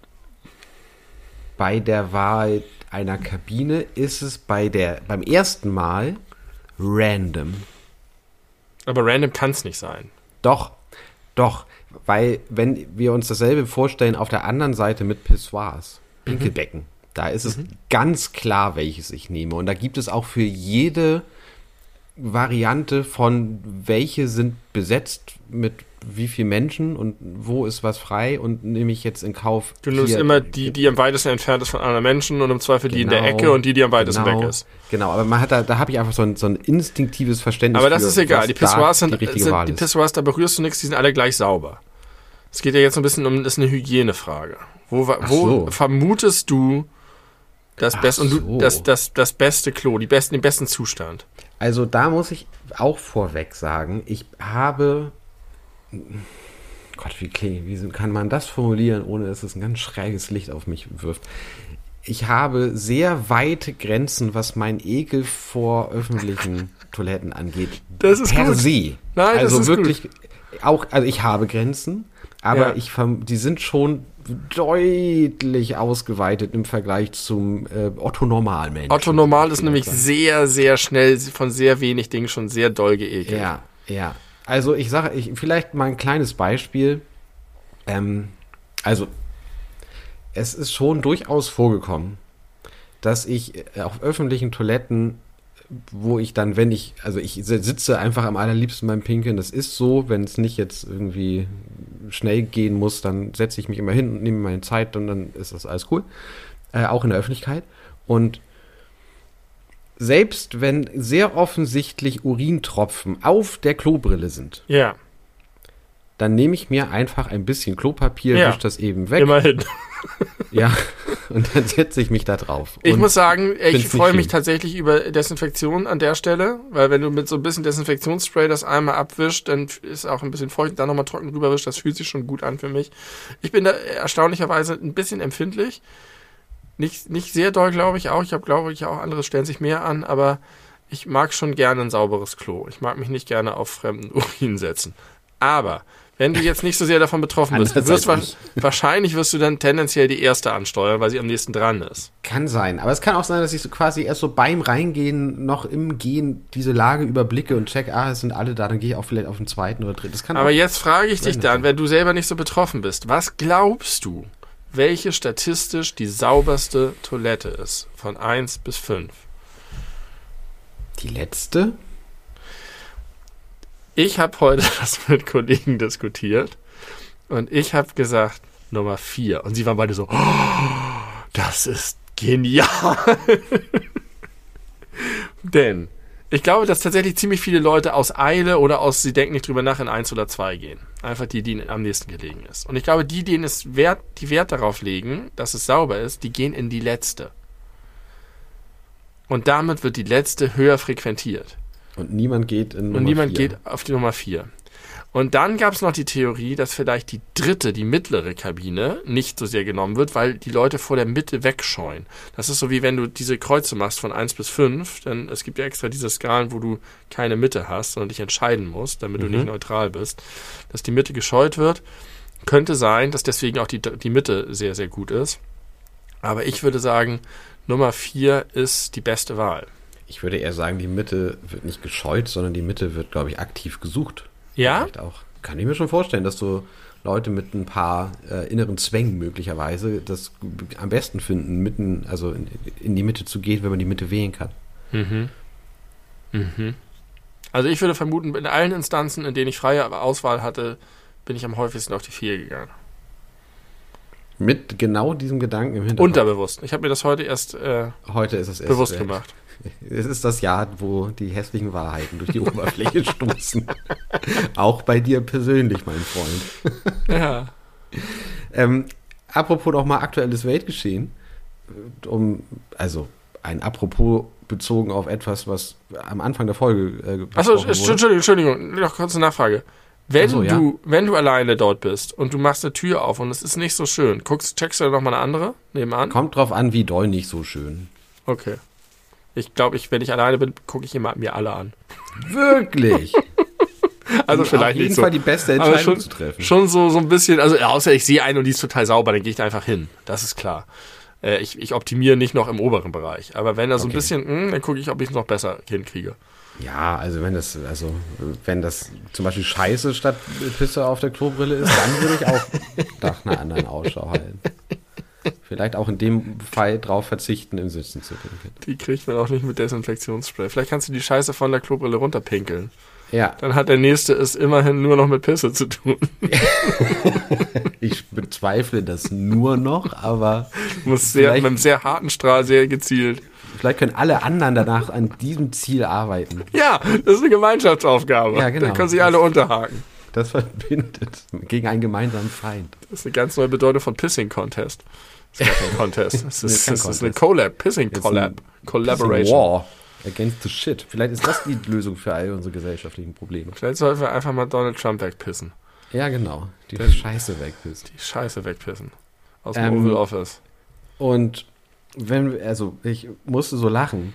bei der Wahl einer Kabine ist es beim ersten Mal random.
Aber random kann es nicht sein.
Doch, weil wenn wir uns dasselbe vorstellen auf der anderen Seite mit Pissoirs, Pinkelbecken, da ist es ganz klar, welches ich nehme. Und da gibt es auch für jede Variante von welche sind besetzt mit wie viel Menschen und wo ist was frei und nehme ich jetzt in Kauf.
Du nimmst immer die am weitesten entfernt ist von anderen Menschen und im Zweifel die in der Ecke und die am weitesten weg ist.
Genau, aber man hat da habe ich einfach so ein instinktives Verständnis.
Aber das ist egal. Die Pissoirs
die
Pissoirs, da berührst du nichts, die sind alle gleich sauber. Es geht ja jetzt ein bisschen das ist eine Hygienefrage. Wo vermutest du das beste das beste Klo, den besten Zustand?
Also da muss ich auch vorweg sagen, ich habe Gott, wie kann man das formulieren, ohne dass es ein ganz schräges Licht auf mich wirft? Ich habe sehr weite Grenzen, was mein Ekel vor öffentlichen Toiletten angeht.
Das ist
per
gut.
se.
Nein,
also
das ist
wirklich
gut.
Also ich habe Grenzen, aber die sind schon deutlich ausgeweitet im Vergleich zum Otto-Normalmenschen.
Otto-Normal ist nämlich sehr, sehr schnell von sehr wenig Dingen schon sehr doll geekelt.
Ja. Also ich sage, vielleicht mal ein kleines Beispiel. Also es ist schon durchaus vorgekommen, dass ich auf öffentlichen Toiletten, wo ich dann, ich sitze einfach am allerliebsten beim Pinkeln, das ist so, wenn es nicht jetzt irgendwie schnell gehen muss, dann setze ich mich immer hin und nehme meine Zeit und dann ist das alles cool. Auch in der Öffentlichkeit. Und selbst wenn sehr offensichtlich Urintropfen auf der Klobrille sind, dann nehme ich mir einfach ein bisschen Klopapier, wische das eben weg.
Immerhin.
Ja, und dann setze ich mich da drauf.
Ich muss sagen, ich freue mich tatsächlich über Desinfektion an der Stelle, weil wenn du mit so ein bisschen Desinfektionsspray das einmal abwischst, dann ist auch ein bisschen feucht, dann nochmal trocken drüber wischt, das fühlt sich schon gut an für mich. Ich bin da erstaunlicherweise ein bisschen empfindlich. Nicht sehr doll, glaube ich auch. Glaube ich, auch andere stellen sich mehr an, aber ich mag schon gerne ein sauberes Klo. Ich mag mich nicht gerne auf fremden Urin setzen. Aber wenn du jetzt nicht so sehr davon betroffen bist, wahrscheinlich wirst du dann tendenziell die erste ansteuern, weil sie am nächsten dran ist.
Kann sein. Aber es kann auch sein, dass ich so quasi erst so beim Reingehen, noch im Gehen diese Lage überblicke und check, es sind alle da, dann gehe ich auch vielleicht auf den zweiten oder dritten.
Aber jetzt frage ich dich dann, wenn du selber nicht so betroffen bist, was glaubst du, welche statistisch die sauberste Toilette ist? Von 1 bis 5.
Die letzte?
Ich habe heute das mit Kollegen diskutiert und ich habe gesagt, Nummer 4. Und sie waren beide so, oh, das ist genial. Denn ich glaube, dass tatsächlich ziemlich viele Leute aus Eile oder sie denken nicht drüber nach, in 1 oder 2 gehen. Einfach die ihnen am nächsten gelegen ist. Und ich glaube, denen die Wert darauf legen, dass es sauber ist, die gehen in die letzte. Und damit wird die letzte höher frequentiert.
Und niemand geht in Nummer 4.
Und niemand geht auf die Nummer 4. Und dann gab es noch die Theorie, dass vielleicht die dritte, die mittlere Kabine, nicht so sehr genommen wird, weil die Leute vor der Mitte wegscheuen. Das ist so wie wenn du diese Kreuze machst von 1 bis 5, denn es gibt ja extra diese Skalen, wo du keine Mitte hast, sondern dich entscheiden musst, damit du nicht neutral bist. Dass die Mitte gescheut wird, könnte sein, dass deswegen auch die Mitte sehr, sehr gut ist. Aber ich würde sagen, Nummer 4 ist die beste Wahl.
Ich würde eher sagen, die Mitte wird nicht gescheut, sondern die Mitte wird, glaube ich, aktiv gesucht.
Ja?
Vielleicht auch. Kann ich mir schon vorstellen, dass so Leute mit ein paar inneren Zwängen möglicherweise das am besten finden, mitten, also in die Mitte zu gehen, wenn man die Mitte wählen kann.
Also ich würde vermuten, in allen Instanzen, in denen ich freie Auswahl hatte, bin ich am häufigsten auf die 4 gegangen.
Mit genau diesem Gedanken im Hinterkopf.
Unterbewusst. Ich habe mir das heute erst
heute ist es
bewusst gemacht.
Es ist das Jahr, wo die hässlichen Wahrheiten durch die Oberfläche stoßen. Auch bei dir persönlich, mein Freund.
Ja.
Apropos noch mal aktuelles Weltgeschehen. Also ein Apropos bezogen auf etwas, was am Anfang der Folge
Achso, Entschuldigung, noch kurze Nachfrage. Wenn du alleine dort bist und du machst eine Tür auf und es ist nicht so schön, checkst du noch mal eine andere nebenan?
Kommt drauf an, wie doll nicht so schön.
Okay. Ich glaube, wenn ich alleine bin, gucke ich mir alle an.
Wirklich?
Also vielleicht
auf jeden
nicht so.
Fall die beste Entscheidung zu treffen.
Schon so ein bisschen, also außer ich sehe eine und die ist total sauber, dann gehe ich da einfach hin. Das ist klar. Ich optimiere nicht noch im oberen Bereich. Aber wenn da so ein bisschen, dann gucke ich, ob ich es noch besser hinkriege.
Ja, also wenn das zum Beispiel Scheiße statt Pisse auf der Klobrille ist, dann würde ich auch nach einer anderen Ausschau halten. Vielleicht auch in dem Fall drauf verzichten, im Sitzen zu pinkeln.
Die kriegt man auch nicht mit Desinfektionsspray. Vielleicht kannst du die Scheiße von der Klobrille runterpinkeln.
Ja.
Dann hat der Nächste es immerhin nur noch mit Pisse zu tun.
Ich bezweifle das nur noch, aber
muss mit einem sehr harten Strahl sehr gezielt.
Vielleicht können alle anderen danach an diesem Ziel arbeiten.
Ja, das ist eine Gemeinschaftsaufgabe.
Ja, genau.
Da können sich alle unterhaken.
Das verbindet gegen einen gemeinsamen Feind.
Das ist eine ganz neue Bedeutung von Pissing Contest. Das ist gar kein Contest. Das ist eine Pissing Collaboration.
War against the shit. Vielleicht ist das die Lösung für all unsere gesellschaftlichen Probleme.
Vielleicht sollten wir einfach mal Donald Trump wegpissen.
Ja, genau. Die Scheiße wegpissen.
Die Scheiße wegpissen. Aus dem Oval Office.
Und ich musste so lachen.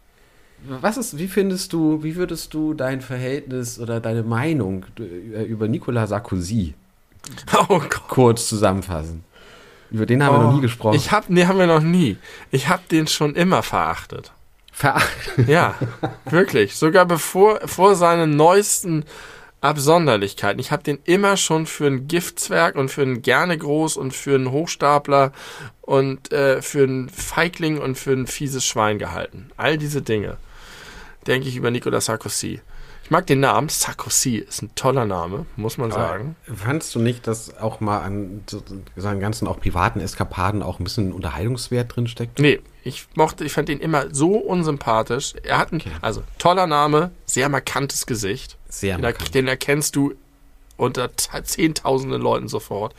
Wie würdest du dein Verhältnis oder deine Meinung über Nicolas Sarkozy kurz zusammenfassen? Über den haben wir noch nie gesprochen.
Haben wir noch nie. Ich habe den schon immer verachtet. Ja, wirklich. Sogar vor seinen neuesten Absonderlichkeiten. Ich habe den immer schon für einen Giftzwerg und für einen Gernegroß und für einen Hochstapler und für einen Feigling und für ein fieses Schwein gehalten. All diese Dinge denke ich über Nicolas Sarkozy. Ich mag den Namen. Sarkozy ist ein toller Name, muss man sagen.
Fandst du nicht, dass auch mal an seinen ganzen auch privaten Eskapaden auch ein bisschen Unterhaltungswert drin steckt?
Nee, ich fand ihn immer so unsympathisch. Er hat toller Name, sehr markantes Gesicht.
Sehr markant.
Den erkennst du unter zehntausenden Leuten sofort.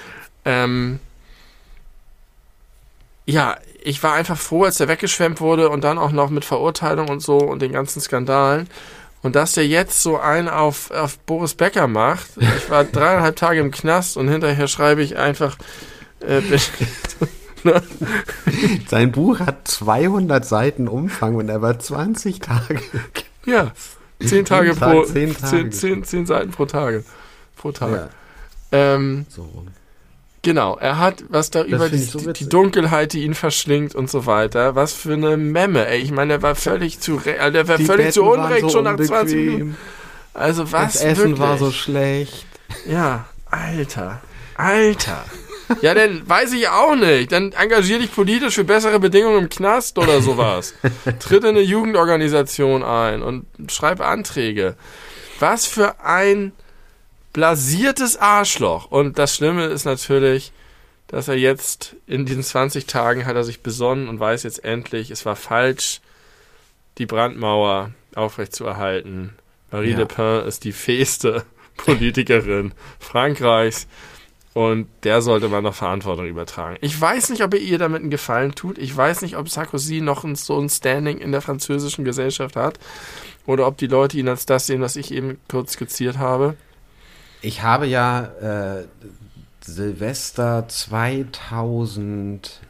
Ja, ich war einfach froh, als er weggeschwemmt wurde und dann auch noch mit Verurteilung und so und den ganzen Skandalen. Und dass der jetzt so einen auf Boris Becker macht. Ich war 3,5 Tage im Knast und hinterher schreibe ich einfach...
Sein Buch hat 200 Seiten Umfang und er war 20 Tage...
Ja, 10 Tage pro... 10 Seiten pro Tag. Ja.
So rum.
Genau, er hat was da über die Dunkelheit, die ihn verschlingt und so weiter. Was für eine Memme, ey. Ich meine, der war völlig zu Unrecht so schon nach 20 Minuten. Also was
das Essen
wirklich?
War so schlecht.
Ja, Alter. Ja, dann weiß ich auch nicht. Dann engagier dich politisch für bessere Bedingungen im Knast oder sowas. Tritt in eine Jugendorganisation ein und schreib Anträge. Was für ein blasiertes Arschloch. Und das Schlimme ist natürlich, dass er jetzt in diesen 20 Tagen hat er sich besonnen und weiß jetzt endlich, es war falsch, die Brandmauer aufrechtzuerhalten. Marie Le Pen ist die fähigste Politikerin Frankreichs und der sollte man noch Verantwortung übertragen. Ich weiß nicht, ob er ihr damit einen Gefallen tut. Ich weiß nicht, ob Sarkozy noch so ein Standing in der französischen Gesellschaft hat oder ob die Leute ihn als das sehen, was ich eben kurz skizziert habe.
Ich habe ja Silvester 2011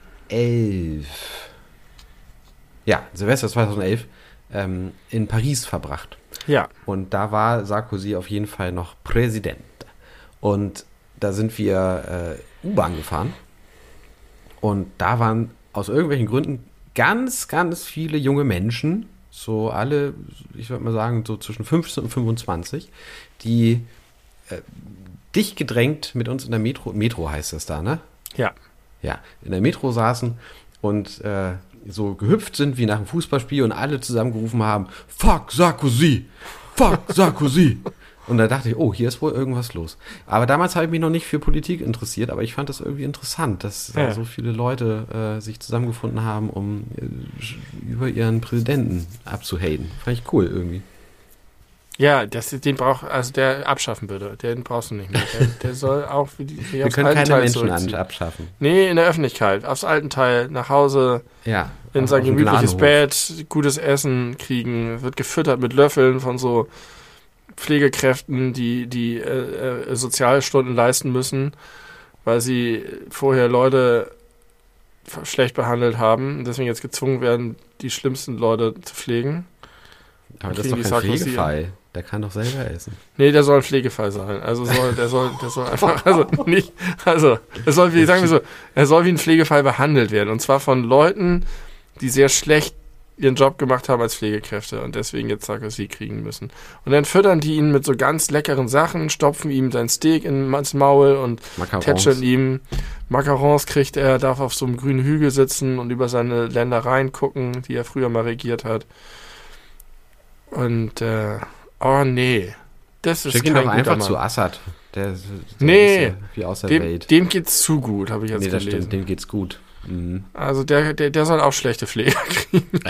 in Paris verbracht.
Ja.
Und da war Sarkozy auf jeden Fall noch Präsident. Und da sind wir U-Bahn gefahren. Und da waren aus irgendwelchen Gründen ganz, ganz viele junge Menschen, so alle, ich würde mal sagen, so zwischen 15 und 25, die dicht gedrängt mit uns in der Metro heißt das da, ne?
Ja.
Ja, in der Metro saßen und so gehüpft sind wie nach einem Fußballspiel und alle zusammengerufen haben, fuck Sarkozy, fuck Sarkozy. Und da dachte ich, oh, hier ist wohl irgendwas los. Aber damals habe ich mich noch nicht für Politik interessiert, aber ich fand das irgendwie interessant, dass so viele Leute sich zusammengefunden haben, um über ihren Präsidenten abzuhaten. Fand ich cool irgendwie.
Ja, der abschaffen würde. Den brauchst du nicht mehr. Der soll auch wie
Wir können keine Menschen abschaffen.
Nee, in der Öffentlichkeit. Aufs Altenteil, nach Hause,
ja,
in sein gemütliches Bett, gutes Essen kriegen, wird gefüttert mit Löffeln von so Pflegekräften, die Sozialstunden leisten müssen, weil sie vorher Leute schlecht behandelt haben und deswegen jetzt gezwungen werden, die schlimmsten Leute zu pflegen.
Aber das ist doch kein Pflegefall. Der kann doch selber essen.
Nee, der soll ein Pflegefall sein. Also der soll einfach, er soll wie ein Pflegefall behandelt werden. Und zwar von Leuten, die sehr schlecht ihren Job gemacht haben als Pflegekräfte und deswegen jetzt Sarkozy kriegen müssen. Und dann füttern die ihn mit so ganz leckeren Sachen, stopfen ihm sein Steak ins Maul und tätscheln ihm. Macarons kriegt er, darf auf so einem grünen Hügel sitzen und über seine Ländereien gucken, die er früher mal regiert hat. Und, oh nee, das ist
Schick ihn doch einfach zu Assad. Der ist
ja
wie aus der Welt.
Dem geht's zu gut, habe ich jetzt gelesen.
Stimmt, dem geht's gut. Mhm.
Also der soll auch schlechte Pflege kriegen.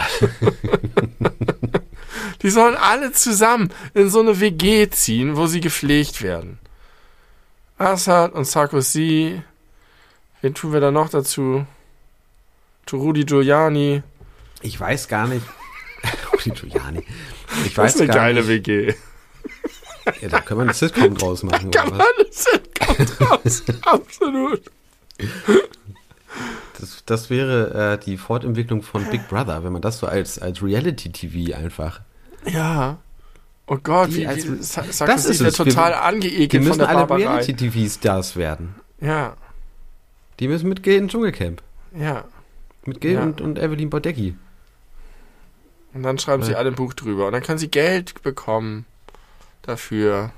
Die sollen alle zusammen in so eine WG ziehen, wo sie gepflegt werden. Assad und Sarkozy. Wen tun wir da noch dazu? Rudi Giuliani.
Ich weiß gar nicht. Rudi Giuliani.
Das ist eine geile WG.
Ja, da können wir eine Sitcom draus machen.
Da kann man eine Sitcom draus. Absolut.
Das wäre die Fortentwicklung von Big Brother, wenn man das so als Reality-TV einfach.
Ja. Oh Gott,
Sarkozy ist ja
total angeekelt von der Barbarei.
Die müssen alle Reality-TV-Stars werden.
Ja.
Die müssen mitgehen in Dschungelcamp.
Ja.
Mit Gil und Evelyn Bodecki.
Und dann schreiben sie alle ein Buch drüber. Und dann können sie Geld bekommen dafür.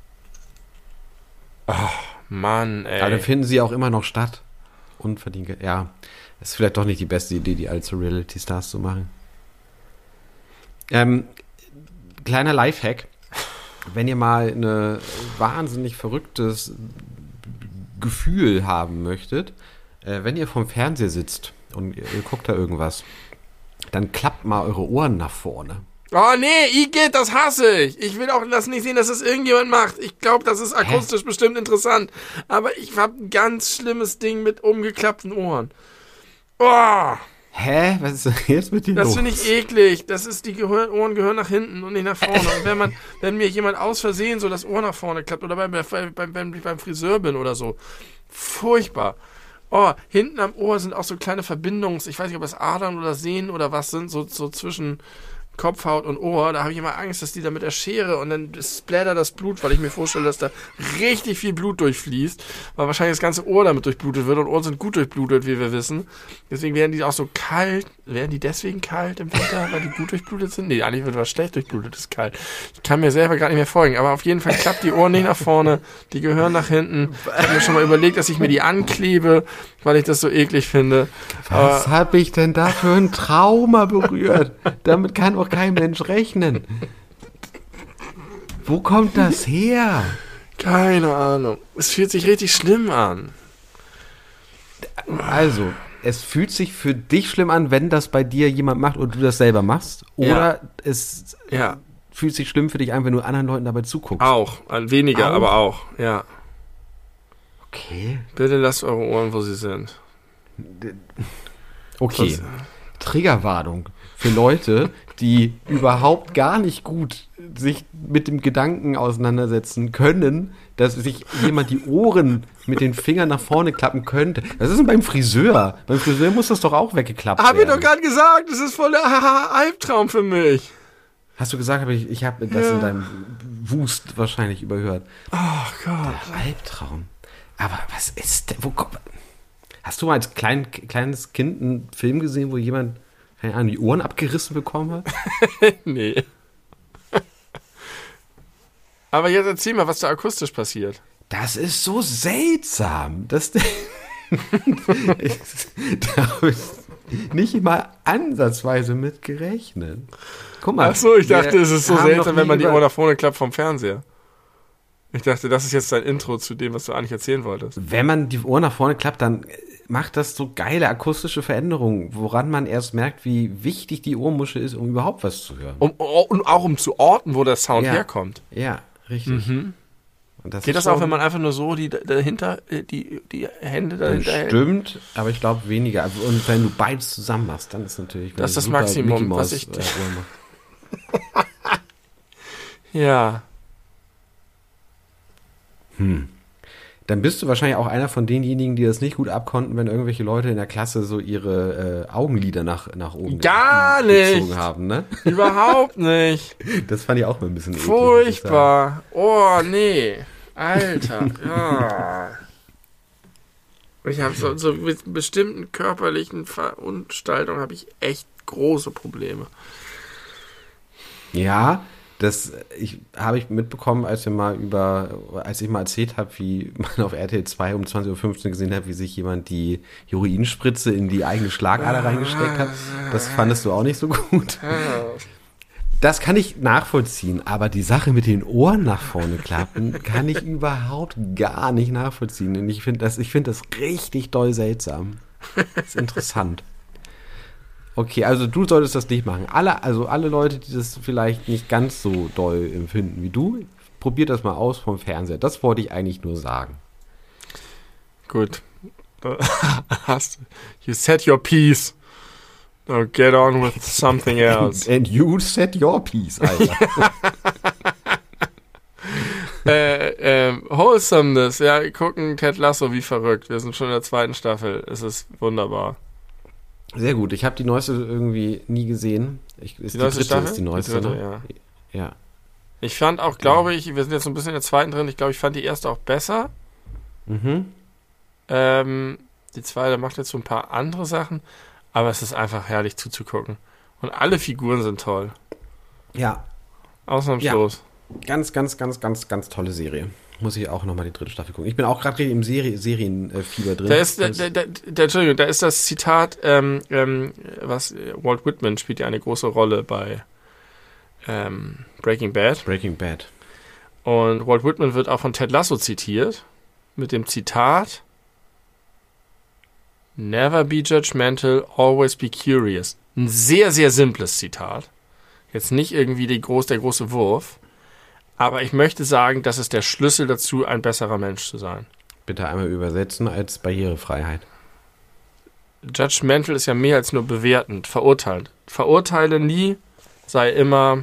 Oh, Mann, ey.
Aber dann finden sie auch immer noch statt. Unverdient Geld. Ja, ist vielleicht doch nicht die beste Idee, die alle zu Reality-Stars zu machen. Kleiner Lifehack. Wenn ihr mal ein wahnsinnig verrücktes Gefühl haben möchtet, wenn ihr vorm Fernseher sitzt und ihr guckt da irgendwas, dann klappt mal eure Ohren nach vorne.
Oh nee, Igitt, das hasse ich. Ich will auch das nicht sehen, dass das irgendjemand macht. Ich glaube, das ist akustisch bestimmt interessant. Aber ich habe ein ganz schlimmes Ding mit umgeklappten Ohren. Oh.
Hä? Was ist jetzt mit dir los?
Das finde ich eklig. Das ist, die Ohren gehören nach hinten und nicht nach vorne. Und wenn mir jemand aus Versehen so das Ohr nach vorne klappt oder wenn ich beim Friseur bin oder so. Furchtbar. Oh, hinten am Ohr sind auch so kleine Verbindungen. Ich weiß nicht, ob es Adern oder Sehnen oder was sind, so zwischen Kopfhaut und Ohr, da habe ich immer Angst, dass die da mit der Schere und dann splattert das Blut, weil ich mir vorstelle, dass da richtig viel Blut durchfließt, weil wahrscheinlich das ganze Ohr damit durchblutet wird und Ohren sind gut durchblutet, wie wir wissen. Deswegen werden die auch so kalt. Werden die deswegen kalt im Winter, weil die gut durchblutet sind? Nee, eigentlich wird was schlecht durchblutet, ist kalt. Ich kann mir selber gar nicht mehr folgen, aber auf jeden Fall klappt die Ohren nicht nach vorne, die gehören nach hinten. Ich habe mir schon mal überlegt, dass ich mir die anklebe, weil ich das so eklig finde.
Was habe ich denn da für ein Trauma berührt? Damit kann auch kein Mensch rechnen. Wo kommt das her?
Keine Ahnung. Es fühlt sich richtig schlimm an.
Also, es fühlt sich für dich schlimm an, wenn das bei dir jemand macht und du das selber machst? Oder es fühlt sich schlimm für dich an, wenn du anderen Leuten dabei zuguckst?
Auch. Weniger, aber auch. Ja.
Okay.
Bitte lasst eure Ohren, wo sie sind.
Okay. Triggerwarnung für Leute, die überhaupt gar nicht gut sich mit dem Gedanken auseinandersetzen können, dass sich jemand die Ohren mit den Fingern nach vorne klappen könnte. Das ist beim Friseur. Beim Friseur muss das doch auch weggeklappt werden.
Hab ich doch gerade gesagt, das ist voll der Albtraum für mich.
Hast du gesagt, aber ich habe das in deinem Wust wahrscheinlich überhört.
Oh Gott.
Der Albtraum. Aber was ist denn? Hast du mal als kleines Kind einen Film gesehen, wo jemand, keine Ahnung, die Ohren abgerissen bekommen hat?
Nee. Aber jetzt erzähl mal, was da akustisch passiert.
Das ist so seltsam. Da habe ich nicht mal ansatzweise mit gerechnet. Guck mal.
Ach so, ich dachte, es ist so seltsam, wenn man die
über-
Ohren nach vorne klappt vom Fernseher. Ich dachte, das ist jetzt dein Intro zu dem, was du eigentlich erzählen wolltest.
Wenn man die Ohren nach vorne klappt, dann macht das so geile akustische Veränderungen, woran man erst merkt, wie wichtig die Ohrmuschel ist, um überhaupt was zu hören.
Und auch um zu orten, wo der Sound herkommt.
Ja, richtig.
Mhm.
Und das
Geht
ist
das auch,
schon-
wenn man einfach nur so die Hände dahinter hält?
Stimmt, aber ich glaube weniger. Und wenn du beides zusammen machst, dann ist natürlich...
Das ist das
super
Maximum,
Mickey
was
Mouse,
ich-
Ohren macht.
Ja.
Dann bist du wahrscheinlich auch einer von denjenigen, die das nicht gut abkonnten, wenn irgendwelche Leute in der Klasse so ihre Augenlider nach oben
Gar
gezogen
nicht.
haben, ne?
Überhaupt nicht.
Das fand ich auch mal ein bisschen eklig, muss ich sagen.
Furchtbar. Oh, nee. Alter. Ja. Ich habe so mit bestimmten körperlichen Verunstaltungen habe ich echt große Probleme.
Ja, das habe ich mitbekommen, als ich mal erzählt habe, wie man auf RTL 2 um 20.15 Uhr gesehen hat, wie sich jemand die Heroinspritze in die eigene Schlagader reingesteckt hat. Das fandest du auch nicht so gut. Das kann ich nachvollziehen, aber die Sache mit den Ohren nach vorne klappen, kann ich überhaupt gar nicht nachvollziehen. Und ich finde das richtig doll seltsam. Das ist interessant. Okay, also du solltest das nicht machen. Alle Leute, die das vielleicht nicht ganz so doll empfinden wie du, probiert das mal aus vom Fernseher. Das wollte ich eigentlich nur sagen.
Gut. You said your piece. Now get on with something else.
And you set your piece, Alter.
Wholesomeness. Ja, wir gucken Ted Lasso wie verrückt. Wir sind schon in der 2. Staffel. Es ist wunderbar.
Sehr gut. Ich habe die neueste irgendwie nie gesehen. Die
neueste Staffel?
ist die neueste,
Die dritte,
ne? Ja.
Ich fand auch, glaube ich, wir sind jetzt so ein bisschen in der 2. drin, ich glaube, ich fand die erste auch besser.
Mhm.
Die 2. macht jetzt so ein paar andere Sachen, aber es ist einfach herrlich zuzugucken. Und alle Figuren sind toll.
Ja.
Ausnahmslos.
Ganz, ganz, ganz, ganz, ganz tolle Serie. Muss ich auch nochmal die 3. Staffel gucken. Ich bin auch gerade im Serienfieber drin.
Entschuldigung, da ist das Zitat, was Walt Whitman spielt ja eine große Rolle bei Breaking Bad.
Breaking Bad.
Und Walt Whitman wird auch von Ted Lasso zitiert mit dem Zitat: Never be judgmental, always be curious. Ein sehr, sehr simples Zitat. Jetzt nicht irgendwie der große Wurf. Aber ich möchte sagen, das ist der Schlüssel dazu, ein besserer Mensch zu sein.
Bitte einmal übersetzen als Barrierefreiheit.
Judgmental ist ja mehr als nur bewertend, verurteilend. Verurteile nie, sei immer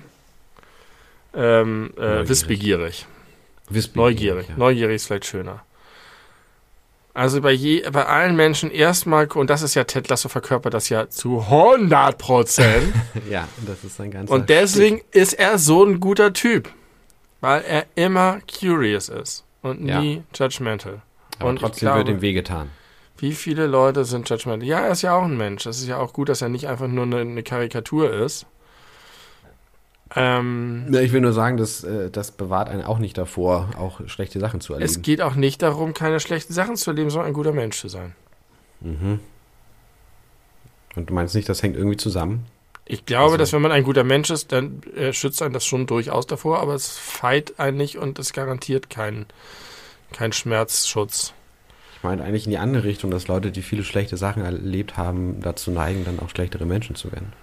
wissbegierig. Neugierig.
Ja.
Neugierig ist vielleicht schöner. Also bei allen Menschen erstmal, und das ist ja Ted Lasso verkörpert das ja zu 100%.
Ja, das ist ein ganzer
Und deswegen ist er so ein guter Typ. Weil er immer curious ist und nie judgmental.
Aber
und
trotzdem wird ihm wehgetan.
Wie viele Leute sind judgmental? Ja, er ist ja auch ein Mensch. Das ist ja auch gut, dass er nicht einfach nur eine Karikatur ist.
Ich will nur sagen, das bewahrt einen auch nicht davor, auch schlechte Sachen zu erleben.
Es geht auch nicht darum, keine schlechten Sachen zu erleben, sondern ein guter Mensch zu sein.
Mhm. Und du meinst nicht, das hängt irgendwie zusammen?
Ich glaube, dass wenn man ein guter Mensch ist, dann schützt einen das schon durchaus davor, aber es feit einen nicht und es garantiert keinen Schmerzschutz.
Ich meine eigentlich in die andere Richtung, dass Leute, die viele schlechte Sachen erlebt haben, dazu neigen, dann auch schlechtere Menschen zu werden.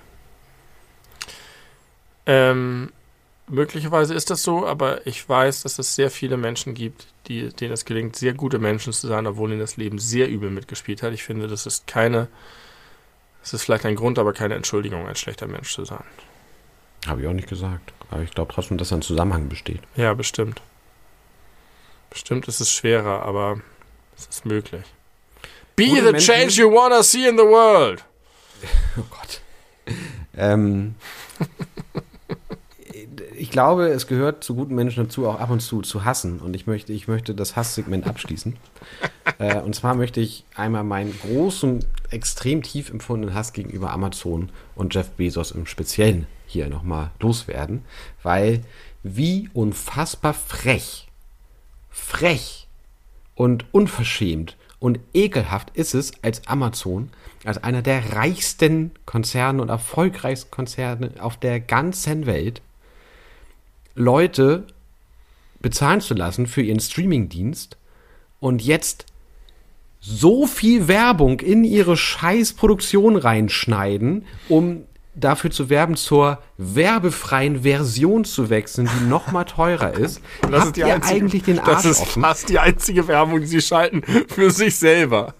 Möglicherweise ist das so, aber ich weiß, dass es sehr viele Menschen gibt, denen es gelingt, sehr gute Menschen zu sein, obwohl ihnen das Leben sehr übel mitgespielt hat. Ich finde, das ist vielleicht ein Grund, aber keine Entschuldigung, ein schlechter Mensch zu sein.
Habe ich auch nicht gesagt. Aber ich glaube trotzdem, dass ein Zusammenhang besteht.
Ja, bestimmt. Bestimmt ist es schwerer, aber es ist möglich. Be
Gute
the
Menschen,
change you wanna see in the world.
Oh Gott. Ich glaube, es gehört zu guten Menschen dazu, auch ab und zu hassen. Und ich möchte das Hasssegment abschließen. Und zwar möchte ich einmal meinen großen, extrem tief empfundenen Hass gegenüber Amazon und Jeff Bezos im Speziellen hier nochmal loswerden. Weil wie unfassbar frech und unverschämt und ekelhaft ist es, als Amazon, als einer der reichsten Konzerne und erfolgreichsten Konzerne auf der ganzen Welt, Leute bezahlen zu lassen für ihren Streamingdienst und jetzt so viel Werbung in ihre Scheißproduktion reinschneiden, um dafür zu werben, zur werbefreien Version zu wechseln, die noch mal teurer ist.
Das ist die einzige,
eigentlich den Arsch
Das ist
offen?
fast die einzige Werbung, die sie schalten für sich selber.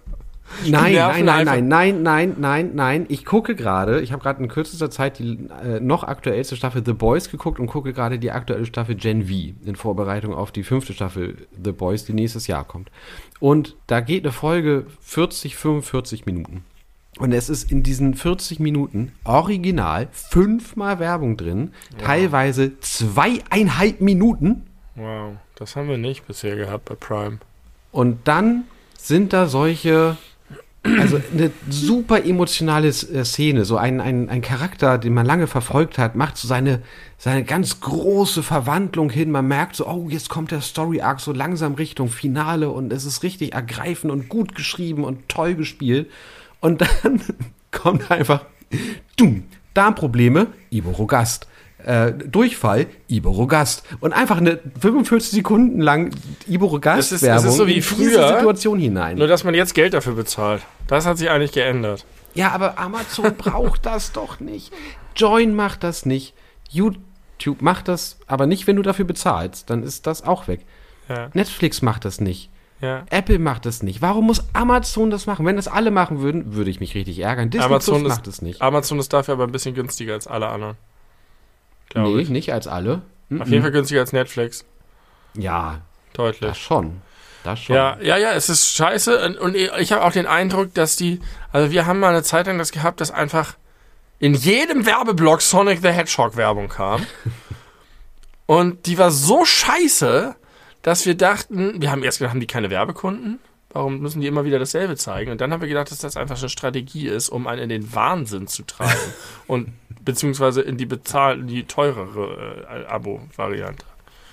Nein. Ich gucke gerade, ich habe gerade in kürzester Zeit die noch aktuellste Staffel The Boys geguckt und gucke gerade die aktuelle Staffel Gen V in Vorbereitung auf die 5. Staffel The Boys, die nächstes Jahr kommt. Und da geht eine Folge 45 Minuten. Und es ist in diesen 40 Minuten original 5-mal Werbung drin, teilweise 2,5 Minuten.
Wow, das haben wir nicht bisher gehabt bei Prime.
Und dann sind da solche, also eine super emotionale Szene, so ein Charakter, den man lange verfolgt hat, macht so seine ganz große Verwandlung hin. Man merkt so, oh, jetzt kommt der Story-Arc so langsam Richtung Finale und es ist richtig ergreifend und gut geschrieben und toll gespielt. Und dann kommt einfach, Darmprobleme, Iborogast. Durchfall, Iborogast. Und einfach eine 45 Sekunden lang Iborogast-Werbung
es ist so wie
in
früher,
diese Situation hinein.
Nur, dass man jetzt Geld dafür bezahlt. Das hat sich eigentlich geändert.
Ja, aber Amazon braucht das doch nicht. Join macht das nicht. YouTube macht das, aber nicht, wenn du dafür bezahlst. Dann ist das auch weg.
Ja.
Netflix macht das nicht.
Ja.
Apple macht das nicht. Warum muss Amazon das machen? Wenn das alle machen würden, würde ich mich richtig ärgern. Disney Plus macht das nicht.
Amazon ist dafür aber ein bisschen günstiger als alle anderen.
Nee, nicht als alle.
Auf jeden Fall günstiger als Netflix.
Ja.
Deutlich.
Das schon.
Ja, es ist scheiße. Und ich habe auch den Eindruck, dass also wir haben mal eine Zeit lang das gehabt, dass einfach in jedem Werbeblock Sonic the Hedgehog Werbung kam. Und die war so scheiße, dass wir dachten, wir haben erst gedacht, haben die keine Werbekunden? Warum müssen die immer wieder dasselbe zeigen? Und dann haben wir gedacht, dass das einfach eine Strategie ist, um einen in den Wahnsinn zu treiben. Und beziehungsweise in die teurere Abo-Variante.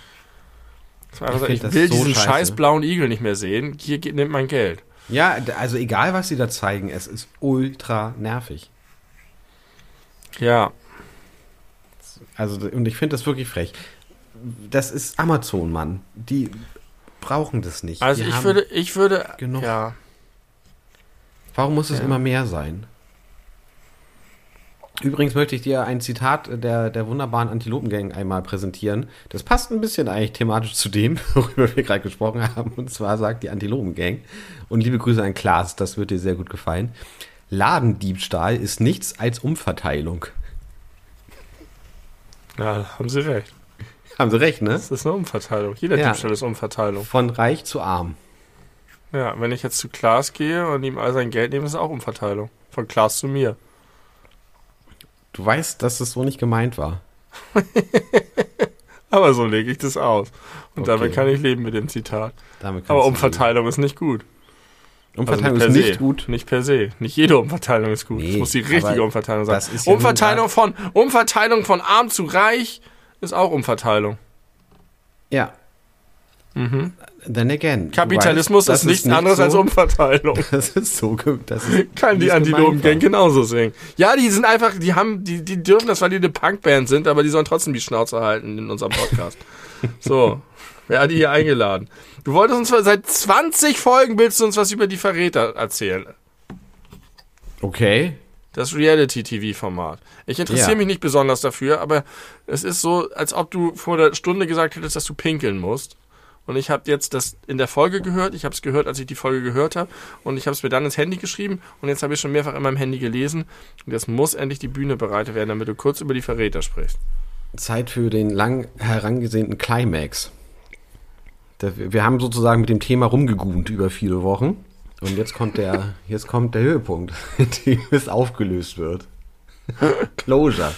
Ich will diesen scheiß blauen Igel nicht mehr sehen. Hier nimmt mein Geld.
Ja, also egal, was sie da zeigen, es ist ultra nervig.
Ja.
Also, und ich finde das wirklich frech. Das ist Amazon, Mann. Die brauchen das nicht.
Also ich würde
genug.
Ja.
Warum muss es immer mehr sein? Übrigens möchte ich dir ein Zitat der wunderbaren Antilopengang einmal präsentieren. Das passt ein bisschen eigentlich thematisch zu dem, worüber wir gerade gesprochen haben. Und zwar sagt die Antilopengang, und liebe Grüße an Klaas, das wird dir sehr gut gefallen: Ladendiebstahl ist nichts als Umverteilung.
Ja, haben sie recht.
Haben sie recht, ne?
Das ist eine Umverteilung. Jeder Diebstahl ist Umverteilung.
Von reich zu arm.
Ja, wenn ich jetzt zu Klaas gehe und ihm all sein Geld nehme, ist es auch Umverteilung. Von Klaas zu mir.
Du weißt, dass es so nicht gemeint war.
Aber so lege ich das aus. Und
Okay.
damit kann ich leben mit dem Zitat.
Damit kannst
Aber
du
Umverteilung ist nicht gut.
Umverteilung
Also
ist nicht gut.
Nicht per se. Nicht jede Umverteilung ist gut. Es
Nee,
muss die richtige
aber
Umverteilung sein.
das ist ja
Umverteilung von arm zu reich ist auch Umverteilung.
Ja. then again.
Kapitalismus ist nichts anderes als Umverteilung.
Das ist so.
Kann die Antilopen-Gang genauso singen. Ja, die sind einfach, die dürfen das, weil die eine Punkband sind, aber die sollen trotzdem die Schnauze halten in unserem Podcast. So, wer hat die hier eingeladen? Du wolltest uns seit 20 Folgen willst du uns was über die Verräter erzählen.
Okay.
Das Reality-TV-Format. Ich interessiere mich nicht besonders dafür, aber es ist so, als ob du vor der Stunde gesagt hättest, dass du pinkeln musst. Und ich habe jetzt das in der Folge gehört. Ich habe es gehört, als ich die Folge gehört habe. Und ich habe es mir dann ins Handy geschrieben. Und jetzt habe ich schon mehrfach in meinem Handy gelesen. Und jetzt muss endlich die Bühne bereitet werden, damit du kurz über die Verräter sprichst.
Zeit für den lang herangesehnten Climax. Wir haben sozusagen mit dem Thema rumgegunt über viele Wochen. Und jetzt kommt der Höhepunkt, dem es aufgelöst wird. Closure.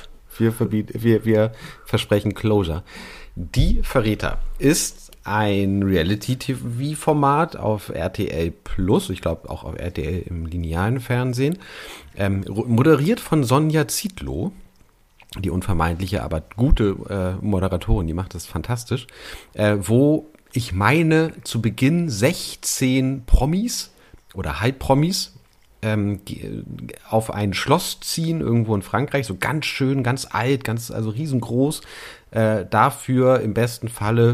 Wir versprechen Closure. Die Verräter ist ein Reality-TV-Format auf RTL Plus, ich glaube auch auf RTL im linearen Fernsehen, moderiert von Sonja Zietlow, die unvermeidliche, aber gute Moderatorin, die macht das fantastisch, wo ich meine zu Beginn 16 Promis oder Halbpromis auf ein Schloss ziehen, irgendwo in Frankreich, so ganz schön, ganz alt, also riesengroß, dafür im besten Falle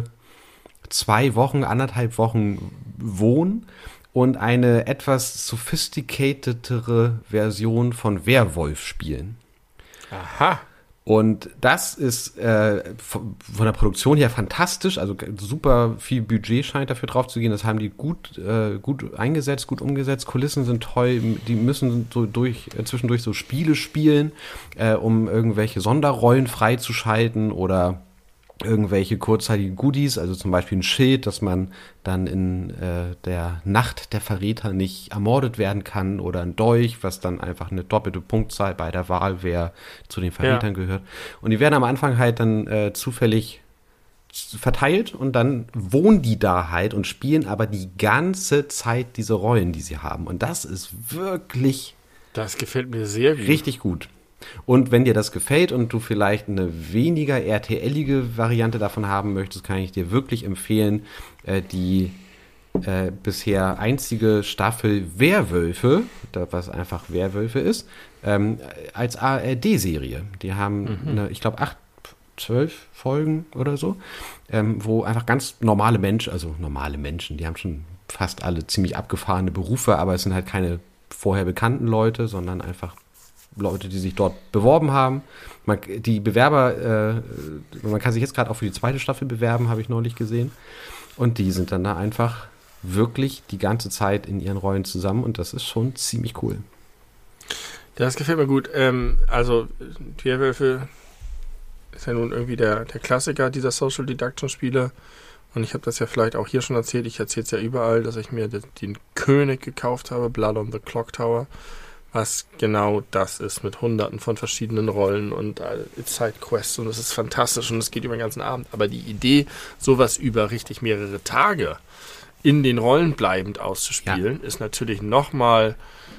2 Wochen, 1,5 Wochen wohnen und eine etwas sophisticatedere Version von Werwolf spielen.
Aha.
Und das ist von der Produktion her fantastisch, also super viel Budget scheint dafür drauf zu gehen. Das haben die gut eingesetzt, gut umgesetzt. Kulissen sind toll, die müssen so zwischendurch so Spiele spielen, um irgendwelche Sonderrollen freizuschalten oder irgendwelche kurzzeitigen Goodies, also zum Beispiel ein Schild, dass man dann in der Nacht der Verräter nicht ermordet werden kann, oder ein Dolch, was dann einfach eine doppelte Punktzahl bei der Wahl, wer zu den Verrätern gehört. Und die werden am Anfang halt dann zufällig verteilt und dann wohnen die da halt und spielen aber die ganze Zeit diese Rollen, die sie haben. Und das ist wirklich...
Das gefällt mir sehr gut.
Richtig gut. Und wenn dir das gefällt und du vielleicht eine weniger RTL-ige Variante davon haben möchtest, kann ich dir wirklich empfehlen, die bisher einzige Staffel Werwölfe, was einfach Werwölfe ist, als ARD-Serie. Die haben, ich glaube, 12 Folgen oder so, wo einfach ganz normale Menschen, die haben schon fast alle ziemlich abgefahrene Berufe, aber es sind halt keine vorher bekannten Leute, sondern einfach Leute, die sich dort beworben haben. Die Bewerber, man kann sich jetzt gerade auch für die 2. Staffel bewerben, habe ich neulich gesehen. Und die sind dann da einfach wirklich die ganze Zeit in ihren Rollen zusammen und das ist schon ziemlich cool.
Das gefällt mir gut. Also, die Werwölfe ist ja nun irgendwie der Klassiker dieser Social Deduction Spiele. Und ich habe das ja vielleicht auch hier schon erzählt. Ich erzähle es ja überall, dass ich mir den König gekauft habe, Blood on the Clock Tower. Was genau das ist mit Hunderten von verschiedenen Rollen und Sidequests und es ist fantastisch und es geht über den ganzen Abend. Aber die Idee, sowas über richtig mehrere Tage in den Rollen bleibend auszuspielen, ist natürlich nochmal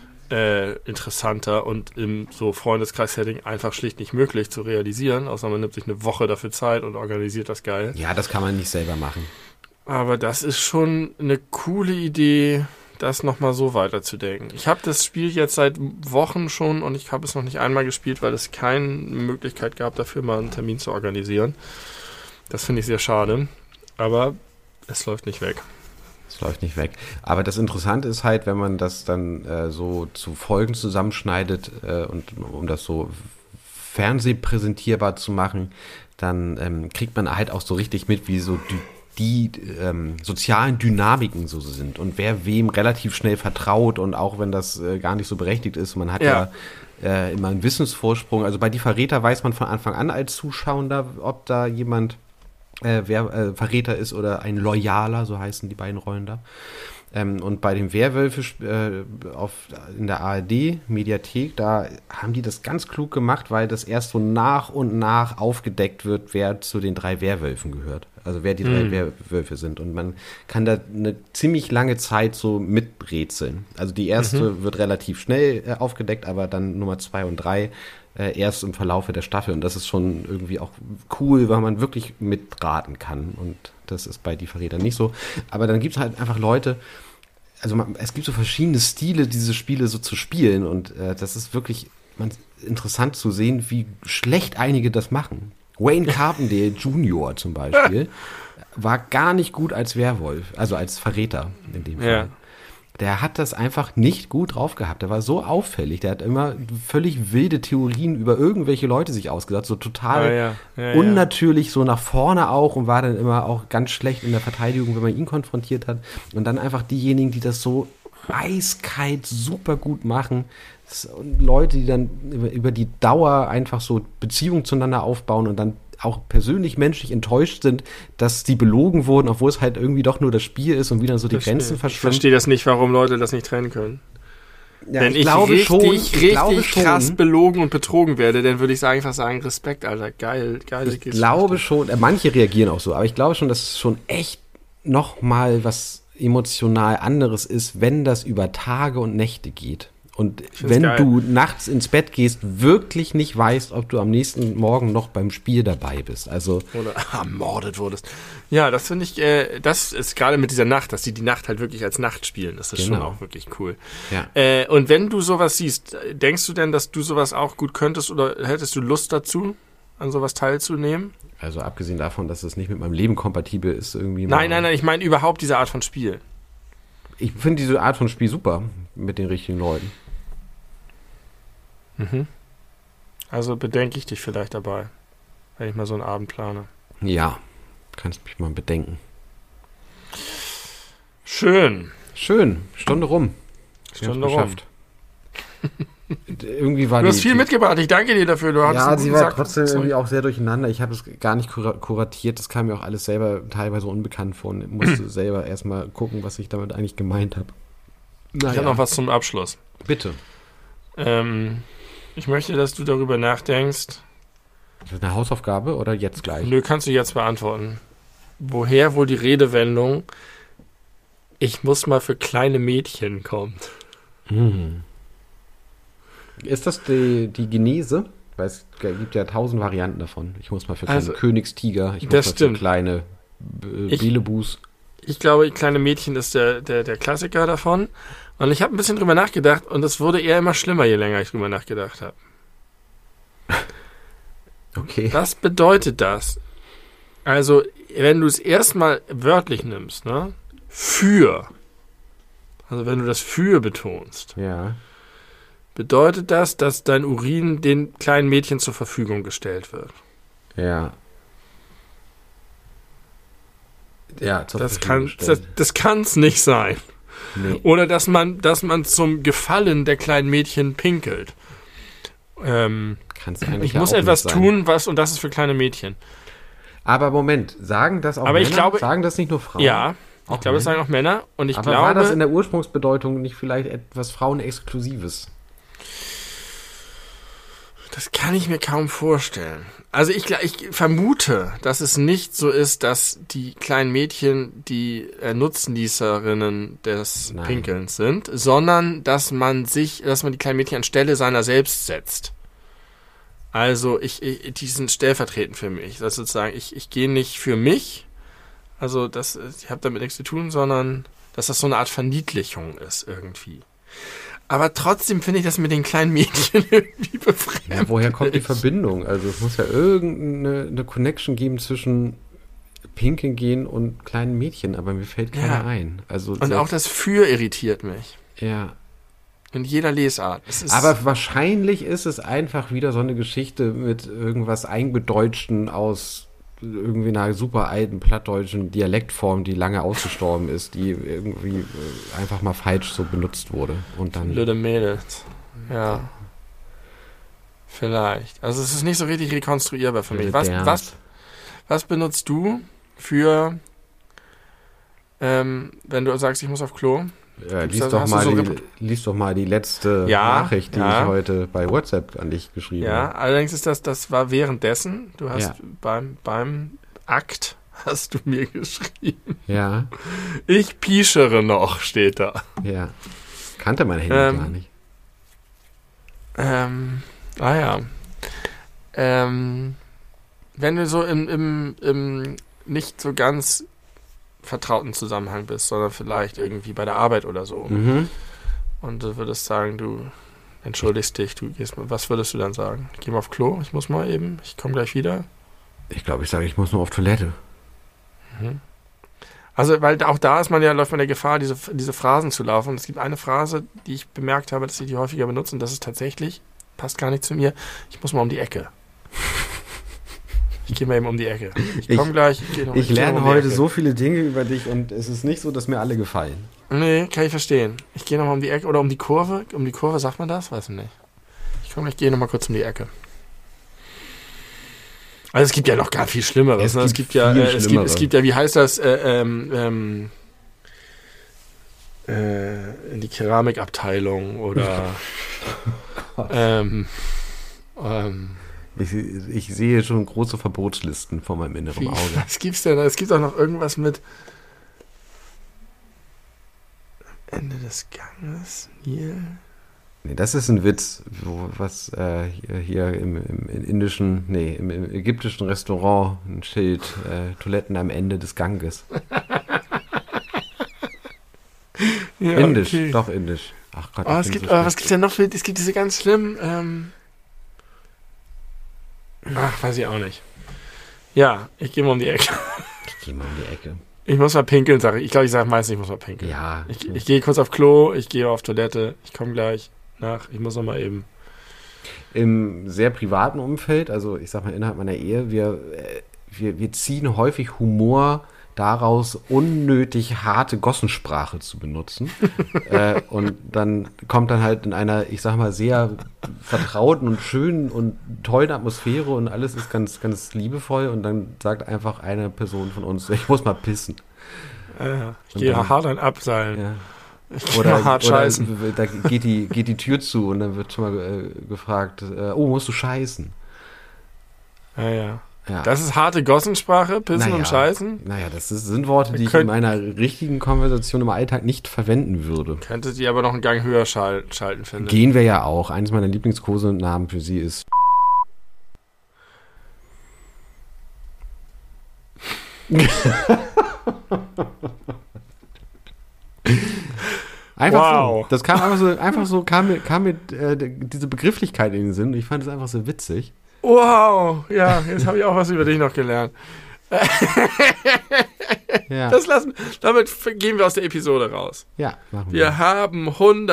interessanter und im so Freundeskreis-Setting einfach schlicht nicht möglich zu realisieren, außer man nimmt sich eine Woche dafür Zeit und organisiert das geil.
Ja, das kann man nicht selber machen.
Aber das ist schon eine coole Idee, das nochmal so weiterzudenken. Ich habe das Spiel jetzt seit Wochen schon und ich habe es noch nicht einmal gespielt, weil es keine Möglichkeit gab, dafür mal einen Termin zu organisieren. Das finde ich sehr schade, aber es läuft nicht weg.
Es läuft nicht weg. Aber das Interessante ist halt, wenn man das dann so zu Folgen zusammenschneidet und um das so fernsehpräsentierbar zu machen, dann kriegt man halt auch so richtig mit, wie so die sozialen Dynamiken so sind und wer wem relativ schnell vertraut und auch wenn das gar nicht so berechtigt ist, man hat ja immer einen Wissensvorsprung. Also bei Die Verräter weiß man von Anfang an als Zuschauer, ob da jemand Verräter ist oder ein Loyaler, so heißen die beiden Rollen da. Und bei den Werwölfe in der ARD-Mediathek, da haben die das ganz klug gemacht, weil das erst so nach und nach aufgedeckt wird, wer zu den 3 Werwölfen gehört. Also wer die drei Werwölfe sind. Und man kann da eine ziemlich lange Zeit so miträtseln. Also die erste wird relativ schnell aufgedeckt, aber dann Nummer 2 und 3 erst im Verlaufe der Staffel. Und das ist schon irgendwie auch cool, weil man wirklich mitraten kann. Und das ist bei Die Verräter nicht so. Aber dann gibt es halt einfach Leute, also es gibt so verschiedene Stile, diese Spiele so zu spielen. Und das ist wirklich interessant zu sehen, wie schlecht einige das machen. Wayne Carpendale Jr. zum Beispiel war gar nicht gut als Werwolf, also als Verräter in dem Fall. Ja. Der hat das einfach nicht gut drauf gehabt. Der war so auffällig. Der hat immer völlig wilde Theorien über irgendwelche Leute sich ausgedacht. So total unnatürlich, so nach vorne auch, und war dann immer auch ganz schlecht in der Verteidigung, wenn man ihn konfrontiert hat. Und dann einfach diejenigen, die das so eiskalt super gut machen. Und Leute, die dann über die Dauer einfach so Beziehungen zueinander aufbauen und dann auch persönlich menschlich enttäuscht sind, dass die belogen wurden, obwohl es halt irgendwie doch nur das Spiel ist und wieder so die Grenzen verschwimmen.
Ich verstehe das nicht, warum Leute das nicht trennen können.
Ja,
Wenn ich richtig krass belogen und betrogen werde, dann würde ich einfach sagen, Respekt, Alter, geil.
Ich glaube schon, manche reagieren auch so, aber ich glaube schon, dass es schon echt nochmal was emotional anderes ist, wenn das über Tage und Nächte geht. Und wenn du nachts ins Bett gehst, wirklich nicht weißt, ob du am nächsten Morgen noch beim Spiel dabei bist. Also
oder ermordet wurdest. Ja, das finde ich, das ist gerade mit dieser Nacht, dass die Nacht halt wirklich als Nacht spielen. Das ist schon auch wirklich cool. Ja. Und wenn du sowas siehst, denkst du denn, dass du sowas auch gut könntest oder hättest du Lust dazu, an sowas teilzunehmen?
Also abgesehen davon, dass es nicht mit meinem Leben kompatibel ist irgendwie.
Nein, ich meine überhaupt diese Art von Spiel.
Ich finde diese Art von Spiel super mit den richtigen Leuten.
Also bedenke ich dich vielleicht dabei, wenn ich mal so einen Abend plane.
Ja, kannst mich mal bedenken.
Schön,
Stunde rum. Irgendwie war
du hast viel mitgebracht, ich danke dir dafür.
Sie war trotzdem irgendwie auch sehr durcheinander. Ich habe es gar nicht kuratiert, das kam mir auch alles selber teilweise unbekannt vor. Ich musste selber erstmal gucken, was ich damit eigentlich gemeint habe.
Ich habe noch was zum Abschluss.
Bitte.
Ich möchte, dass du darüber nachdenkst.
Ist das eine Hausaufgabe oder jetzt gleich?
Nö, kannst du jetzt beantworten. Woher wohl die Redewendung, ich muss mal für kleine Mädchen kommt?
Ist das die Genese? Weil es gibt ja 1000 Varianten davon. Ich muss mal für kleine Königstiger, ich muss mal für kleine Belebus.
Ich glaube, kleine Mädchen ist der Klassiker davon. Und ich habe ein bisschen drüber nachgedacht und es wurde eher immer schlimmer, je länger ich drüber nachgedacht habe.
Okay.
Was bedeutet das? Also, wenn du es erstmal wörtlich nimmst, ne? Für. Also, wenn du das für betonst.
Ja.
Bedeutet das, dass dein Urin den kleinen Mädchen zur Verfügung gestellt wird.
Ja. Ja,
das kann es nicht sein. Nee. Oder dass man zum Gefallen der kleinen Mädchen pinkelt. Ich muss etwas tun, und das ist für kleine Mädchen.
Aber Moment, sagen das auch Männer? Sagen das nicht nur Frauen?
Ja, ich glaube, das sagen auch Männer. Und ich glaube,
war das in der Ursprungsbedeutung nicht vielleicht etwas Frauenexklusives?
Das kann ich mir kaum vorstellen. Also ich vermute, dass es nicht so ist, dass die kleinen Mädchen die Nutznießerinnen des Pinkelns sind, sondern dass man die kleinen Mädchen anstelle seiner selbst setzt. Also die sind stellvertretend für mich. Das sozusagen, ich gehe nicht für mich, also ich habe damit nichts zu tun, sondern dass das so eine Art Verniedlichung ist irgendwie. Aber trotzdem finde ich das mit den kleinen Mädchen irgendwie befremdlich.
Ja, woher kommt die Verbindung? Also es muss ja irgendeine Connection geben zwischen Pinkeln gehen und kleinen Mädchen, aber mir fällt keiner ein. Also
und auch das Für irritiert mich.
Ja.
In jeder Lesart.
Aber wahrscheinlich ist es einfach wieder so eine Geschichte mit irgendwas Einbedeutschten aus irgendwie einer super alten plattdeutschen Dialektform, die lange ausgestorben ist, die irgendwie einfach mal falsch so benutzt wurde. Und dann
blöde Mädels. Ja. Vielleicht. Also es ist nicht so richtig rekonstruierbar für mich. Was benutzt du für, wenn du sagst, ich muss auf Klo?
Ja, lies doch mal die letzte Nachricht, die ich heute bei WhatsApp an dich geschrieben habe.
Ja, allerdings ist das war währenddessen. Du hast beim Akt hast du mir geschrieben.
Ja.
Ich pischere noch, steht da.
Ja. Kannte mein Handy gar nicht.
Wenn du so im nicht so ganz vertrauten Zusammenhang bist, sondern vielleicht irgendwie bei der Arbeit oder so.
Mhm.
Und du würdest sagen, du entschuldigst dich, du gehst mal, was würdest du dann sagen? Ich geh mal auf Klo, ich muss mal eben, ich komme gleich wieder.
Ich glaube, ich sage, ich muss nur auf Toilette.
Mhm. Also, weil auch da läuft man der Gefahr, diese Phrasen zu laufen. Und es gibt eine Phrase, die ich bemerkt habe, dass sie die häufiger benutzen, und das ist tatsächlich, passt gar nicht zu mir, ich muss mal um die Ecke. Ich gehe mal eben um die Ecke. Ich komme gleich.
Ich lerne heute so viele Dinge über dich und es ist nicht so, dass mir alle gefallen.
Nee, kann ich verstehen. Ich gehe nochmal um die Ecke oder um die Kurve. Um die Kurve sagt man das? Weiß ich nicht. Ich gehe nochmal kurz um die Ecke. Also es gibt ja noch gar viel Schlimmeres. Es gibt ja, wie heißt das? In die Keramikabteilung oder
Ich sehe schon große Verbotslisten vor meinem inneren Auge.
Was gibt's denn? Es gibt auch noch irgendwas mit Ende des Ganges, Nil.
Nee, das ist ein Witz, was hier im ägyptischen Restaurant ein Schild, Toiletten am Ende des Ganges.
Ja,
indisch,
okay.
Doch indisch. Ach Gott.
Was gibt's denn noch für, es gibt diese ganz schlimmen, weiß ich auch nicht. Ja, ich gehe mal um die Ecke. Ich muss mal pinkeln, sage ich. Ich glaube, ich sage meistens, ich muss mal pinkeln.
Ja.
Ich gehe kurz auf Klo, ich gehe auf Toilette, ich komme gleich nach. Ich muss noch mal eben.
Im sehr privaten Umfeld, also ich sag mal innerhalb meiner Ehe, wir ziehen häufig Humor daraus, unnötig harte Gossensprache zu benutzen. Und dann kommt dann halt in einer, ich sag mal, sehr vertrauten und schönen und tollen Atmosphäre und alles ist ganz, ganz liebevoll und dann sagt einfach eine Person von uns, ich muss mal pissen.
Ich gehe hart ein Abseilen.
Ja.
Ich gehe mal hart scheißen.
Da geht die Tür zu und dann wird schon mal gefragt, musst du scheißen?
Ja. Das ist harte Gossensprache, Pissen und Scheißen?
Naja, das sind Worte, die ich in meiner richtigen Konversation im Alltag nicht verwenden würde.
Könntet ihr aber noch einen Gang höher schalten, finde ich.
Gehen wir ja auch. Eines meiner Lieblingskosenamen für sie ist Einfach so. Das kam kam mir diese Begrifflichkeit in den Sinn. Ich fand es einfach so witzig.
Wow, ja, jetzt habe ich auch was über dich noch gelernt.
Ja.
Damit gehen wir aus der Episode raus.
Ja, machen
wir. Wir haben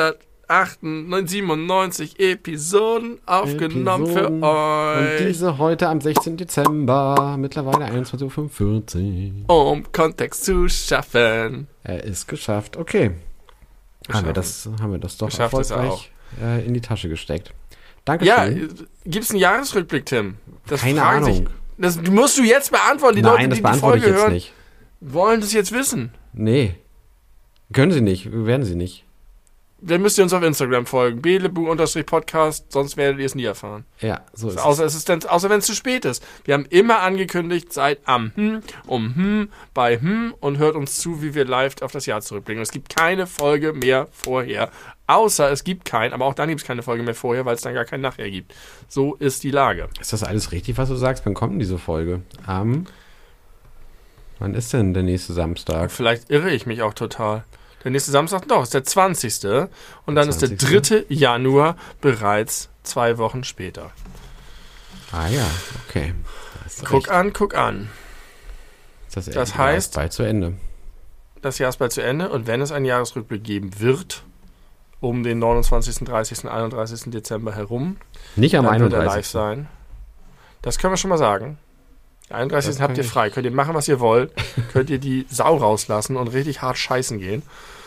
197 Episoden aufgenommen für euch.
Und diese heute am 16. Dezember, mittlerweile 21.45
Uhr. Um Kontext zu schaffen.
Er ist geschafft. Okay. Haben wir das doch erfolgreich in die Tasche gesteckt. Dankeschön.
Ja, gibt's einen Jahresrückblick, Tim?
Keine Ahnung.
Das musst du jetzt beantworten. Die Leute, die Folge hören,
nicht.
Wollen das jetzt wissen.
Nee. Können sie nicht. Werden sie nicht.
Dann müsst ihr uns auf Instagram folgen. belebu_podcast, sonst werdet ihr es nie erfahren.
Ja, so ist
es. Außer wenn es zu spät ist. Wir haben immer angekündigt, seid am bei und hört uns zu, wie wir live auf das Jahr zurückblicken. Und es gibt keine Folge mehr vorher. Außer es gibt aber auch dann gibt es keine Folge mehr vorher, weil es dann gar kein Nachher gibt. So ist die Lage.
Ist das alles richtig, was du sagst? Wann kommt denn diese Folge? Wann ist denn der nächste Samstag?
Vielleicht irre ich mich auch total. Der nächste Samstag, ist der 20. Und dann ist der 3. Januar bereits 2 Wochen später.
Ah ja, okay.
Guck an.
Das heißt, bald zu Ende.
Das Jahr ist bald zu Ende und wenn es einen Jahresrückblick geben wird, um den 29., 30., 31. Dezember herum,
nicht am
dann
31.
wird er live sein. Das können wir schon mal sagen. Der 31. habt ihr frei. Könnt ihr machen, was ihr wollt. Könnt ihr die Sau rauslassen und richtig hart scheißen gehen.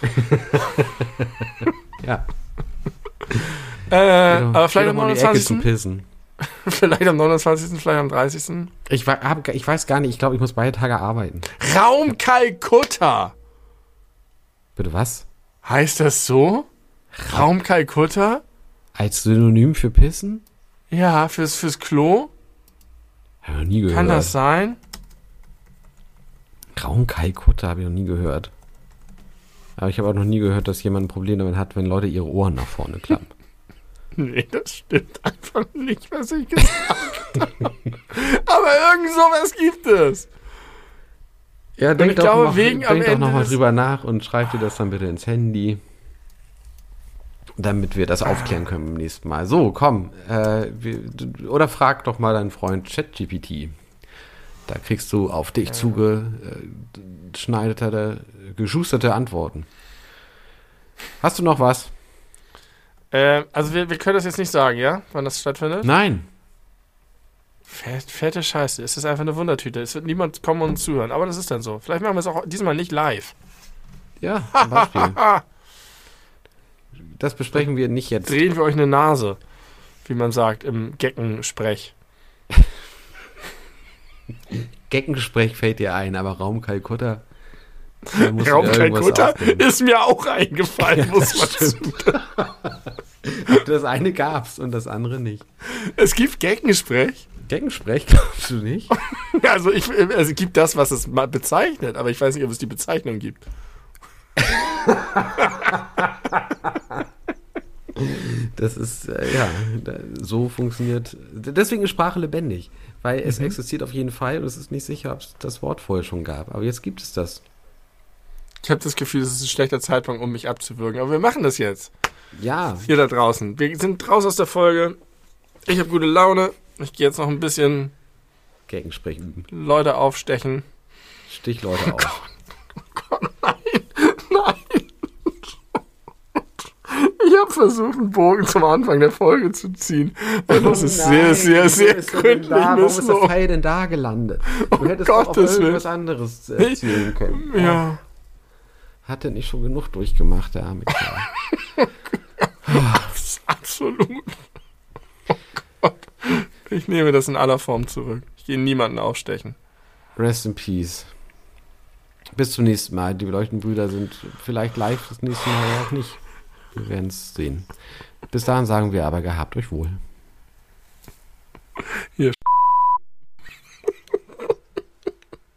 Ja.
Aber vielleicht am 29.
Zum Pissen.
Vielleicht am 29., vielleicht am 30.
Ich weiß gar nicht. Ich glaube, ich muss beide Tage arbeiten.
Raum Kalkutta.
Bitte was?
Heißt das so? Raum Kalkutta?
Als Synonym für Pissen?
Ja, fürs Klo.
Hab ich noch nie gehört.
Kann das sein?
Raum Kalkutta habe ich noch nie gehört. Aber ich habe auch noch nie gehört, dass jemand ein Problem damit hat, wenn Leute ihre Ohren nach vorne klappen.
Nee, das stimmt einfach nicht, was ich gesagt habe. Aber irgend sowas gibt es.
Ja, denk doch
am
nochmal drüber nach und schreib dir das dann bitte ins Handy, damit wir das aufklären können beim nächsten Mal. So, komm. Oder frag doch mal deinen Freund ChatGPT. Da kriegst du auf dich geschusterte Antworten. Hast du noch was?
Also wir können das jetzt nicht sagen, ja? Wann das stattfindet?
Nein.
Fette Scheiße. Es ist einfach eine Wundertüte. Es wird niemand kommen und zuhören. Aber das ist dann so. Vielleicht machen wir es auch diesmal nicht live.
Ja, zum Beispiel. Das besprechen wir nicht jetzt.
Drehen wir euch eine Nase, wie man sagt, im Geckensprech.
Geckengespräch fällt dir ein, aber Raum Kalkutta.
Raum Kalkutta ist mir auch eingefallen,
ja,
muss man sagen.
Das eine gab's und das andere nicht.
Es gibt Geckengespräch.
Geckengespräch, glaubst du nicht?
Also es gibt das, was es mal bezeichnet, aber ich weiß nicht, ob es die Bezeichnung gibt.
Das ist, so funktioniert. Deswegen ist Sprache lebendig, weil es existiert auf jeden Fall und es ist nicht sicher, ob es das Wort vorher schon gab. Aber jetzt gibt es das.
Ich habe das Gefühl, es ist ein schlechter Zeitpunkt, um mich abzuwürgen. Aber wir machen das jetzt.
Ja.
Hier da draußen. Wir sind raus aus der Folge. Ich habe gute Laune. Ich gehe jetzt noch ein bisschen
Geckengespräch üben.
Leute aufstechen.
Stich Leute auf.
Oh Gott, nein. Ich habe versucht, einen Bogen zum Anfang der Folge zu ziehen. Und das ist sehr gründlich.
Warum ist der Pfeil denn da gelandet? Du hättest doch auf irgendwas anderes zielen können.
Ja.
Hat er nicht schon genug durchgemacht, der arme Kerl?
Absolut. Oh Gott. Ich nehme das in aller Form zurück. Ich gehe niemanden aufstechen.
Rest in Peace. Bis zum nächsten Mal. Die Beleuchtenbrüder sind vielleicht live das nächste Mal oder auch nicht. Wir werden es sehen. Bis dahin sagen wir aber, gehabt euch wohl.
Hier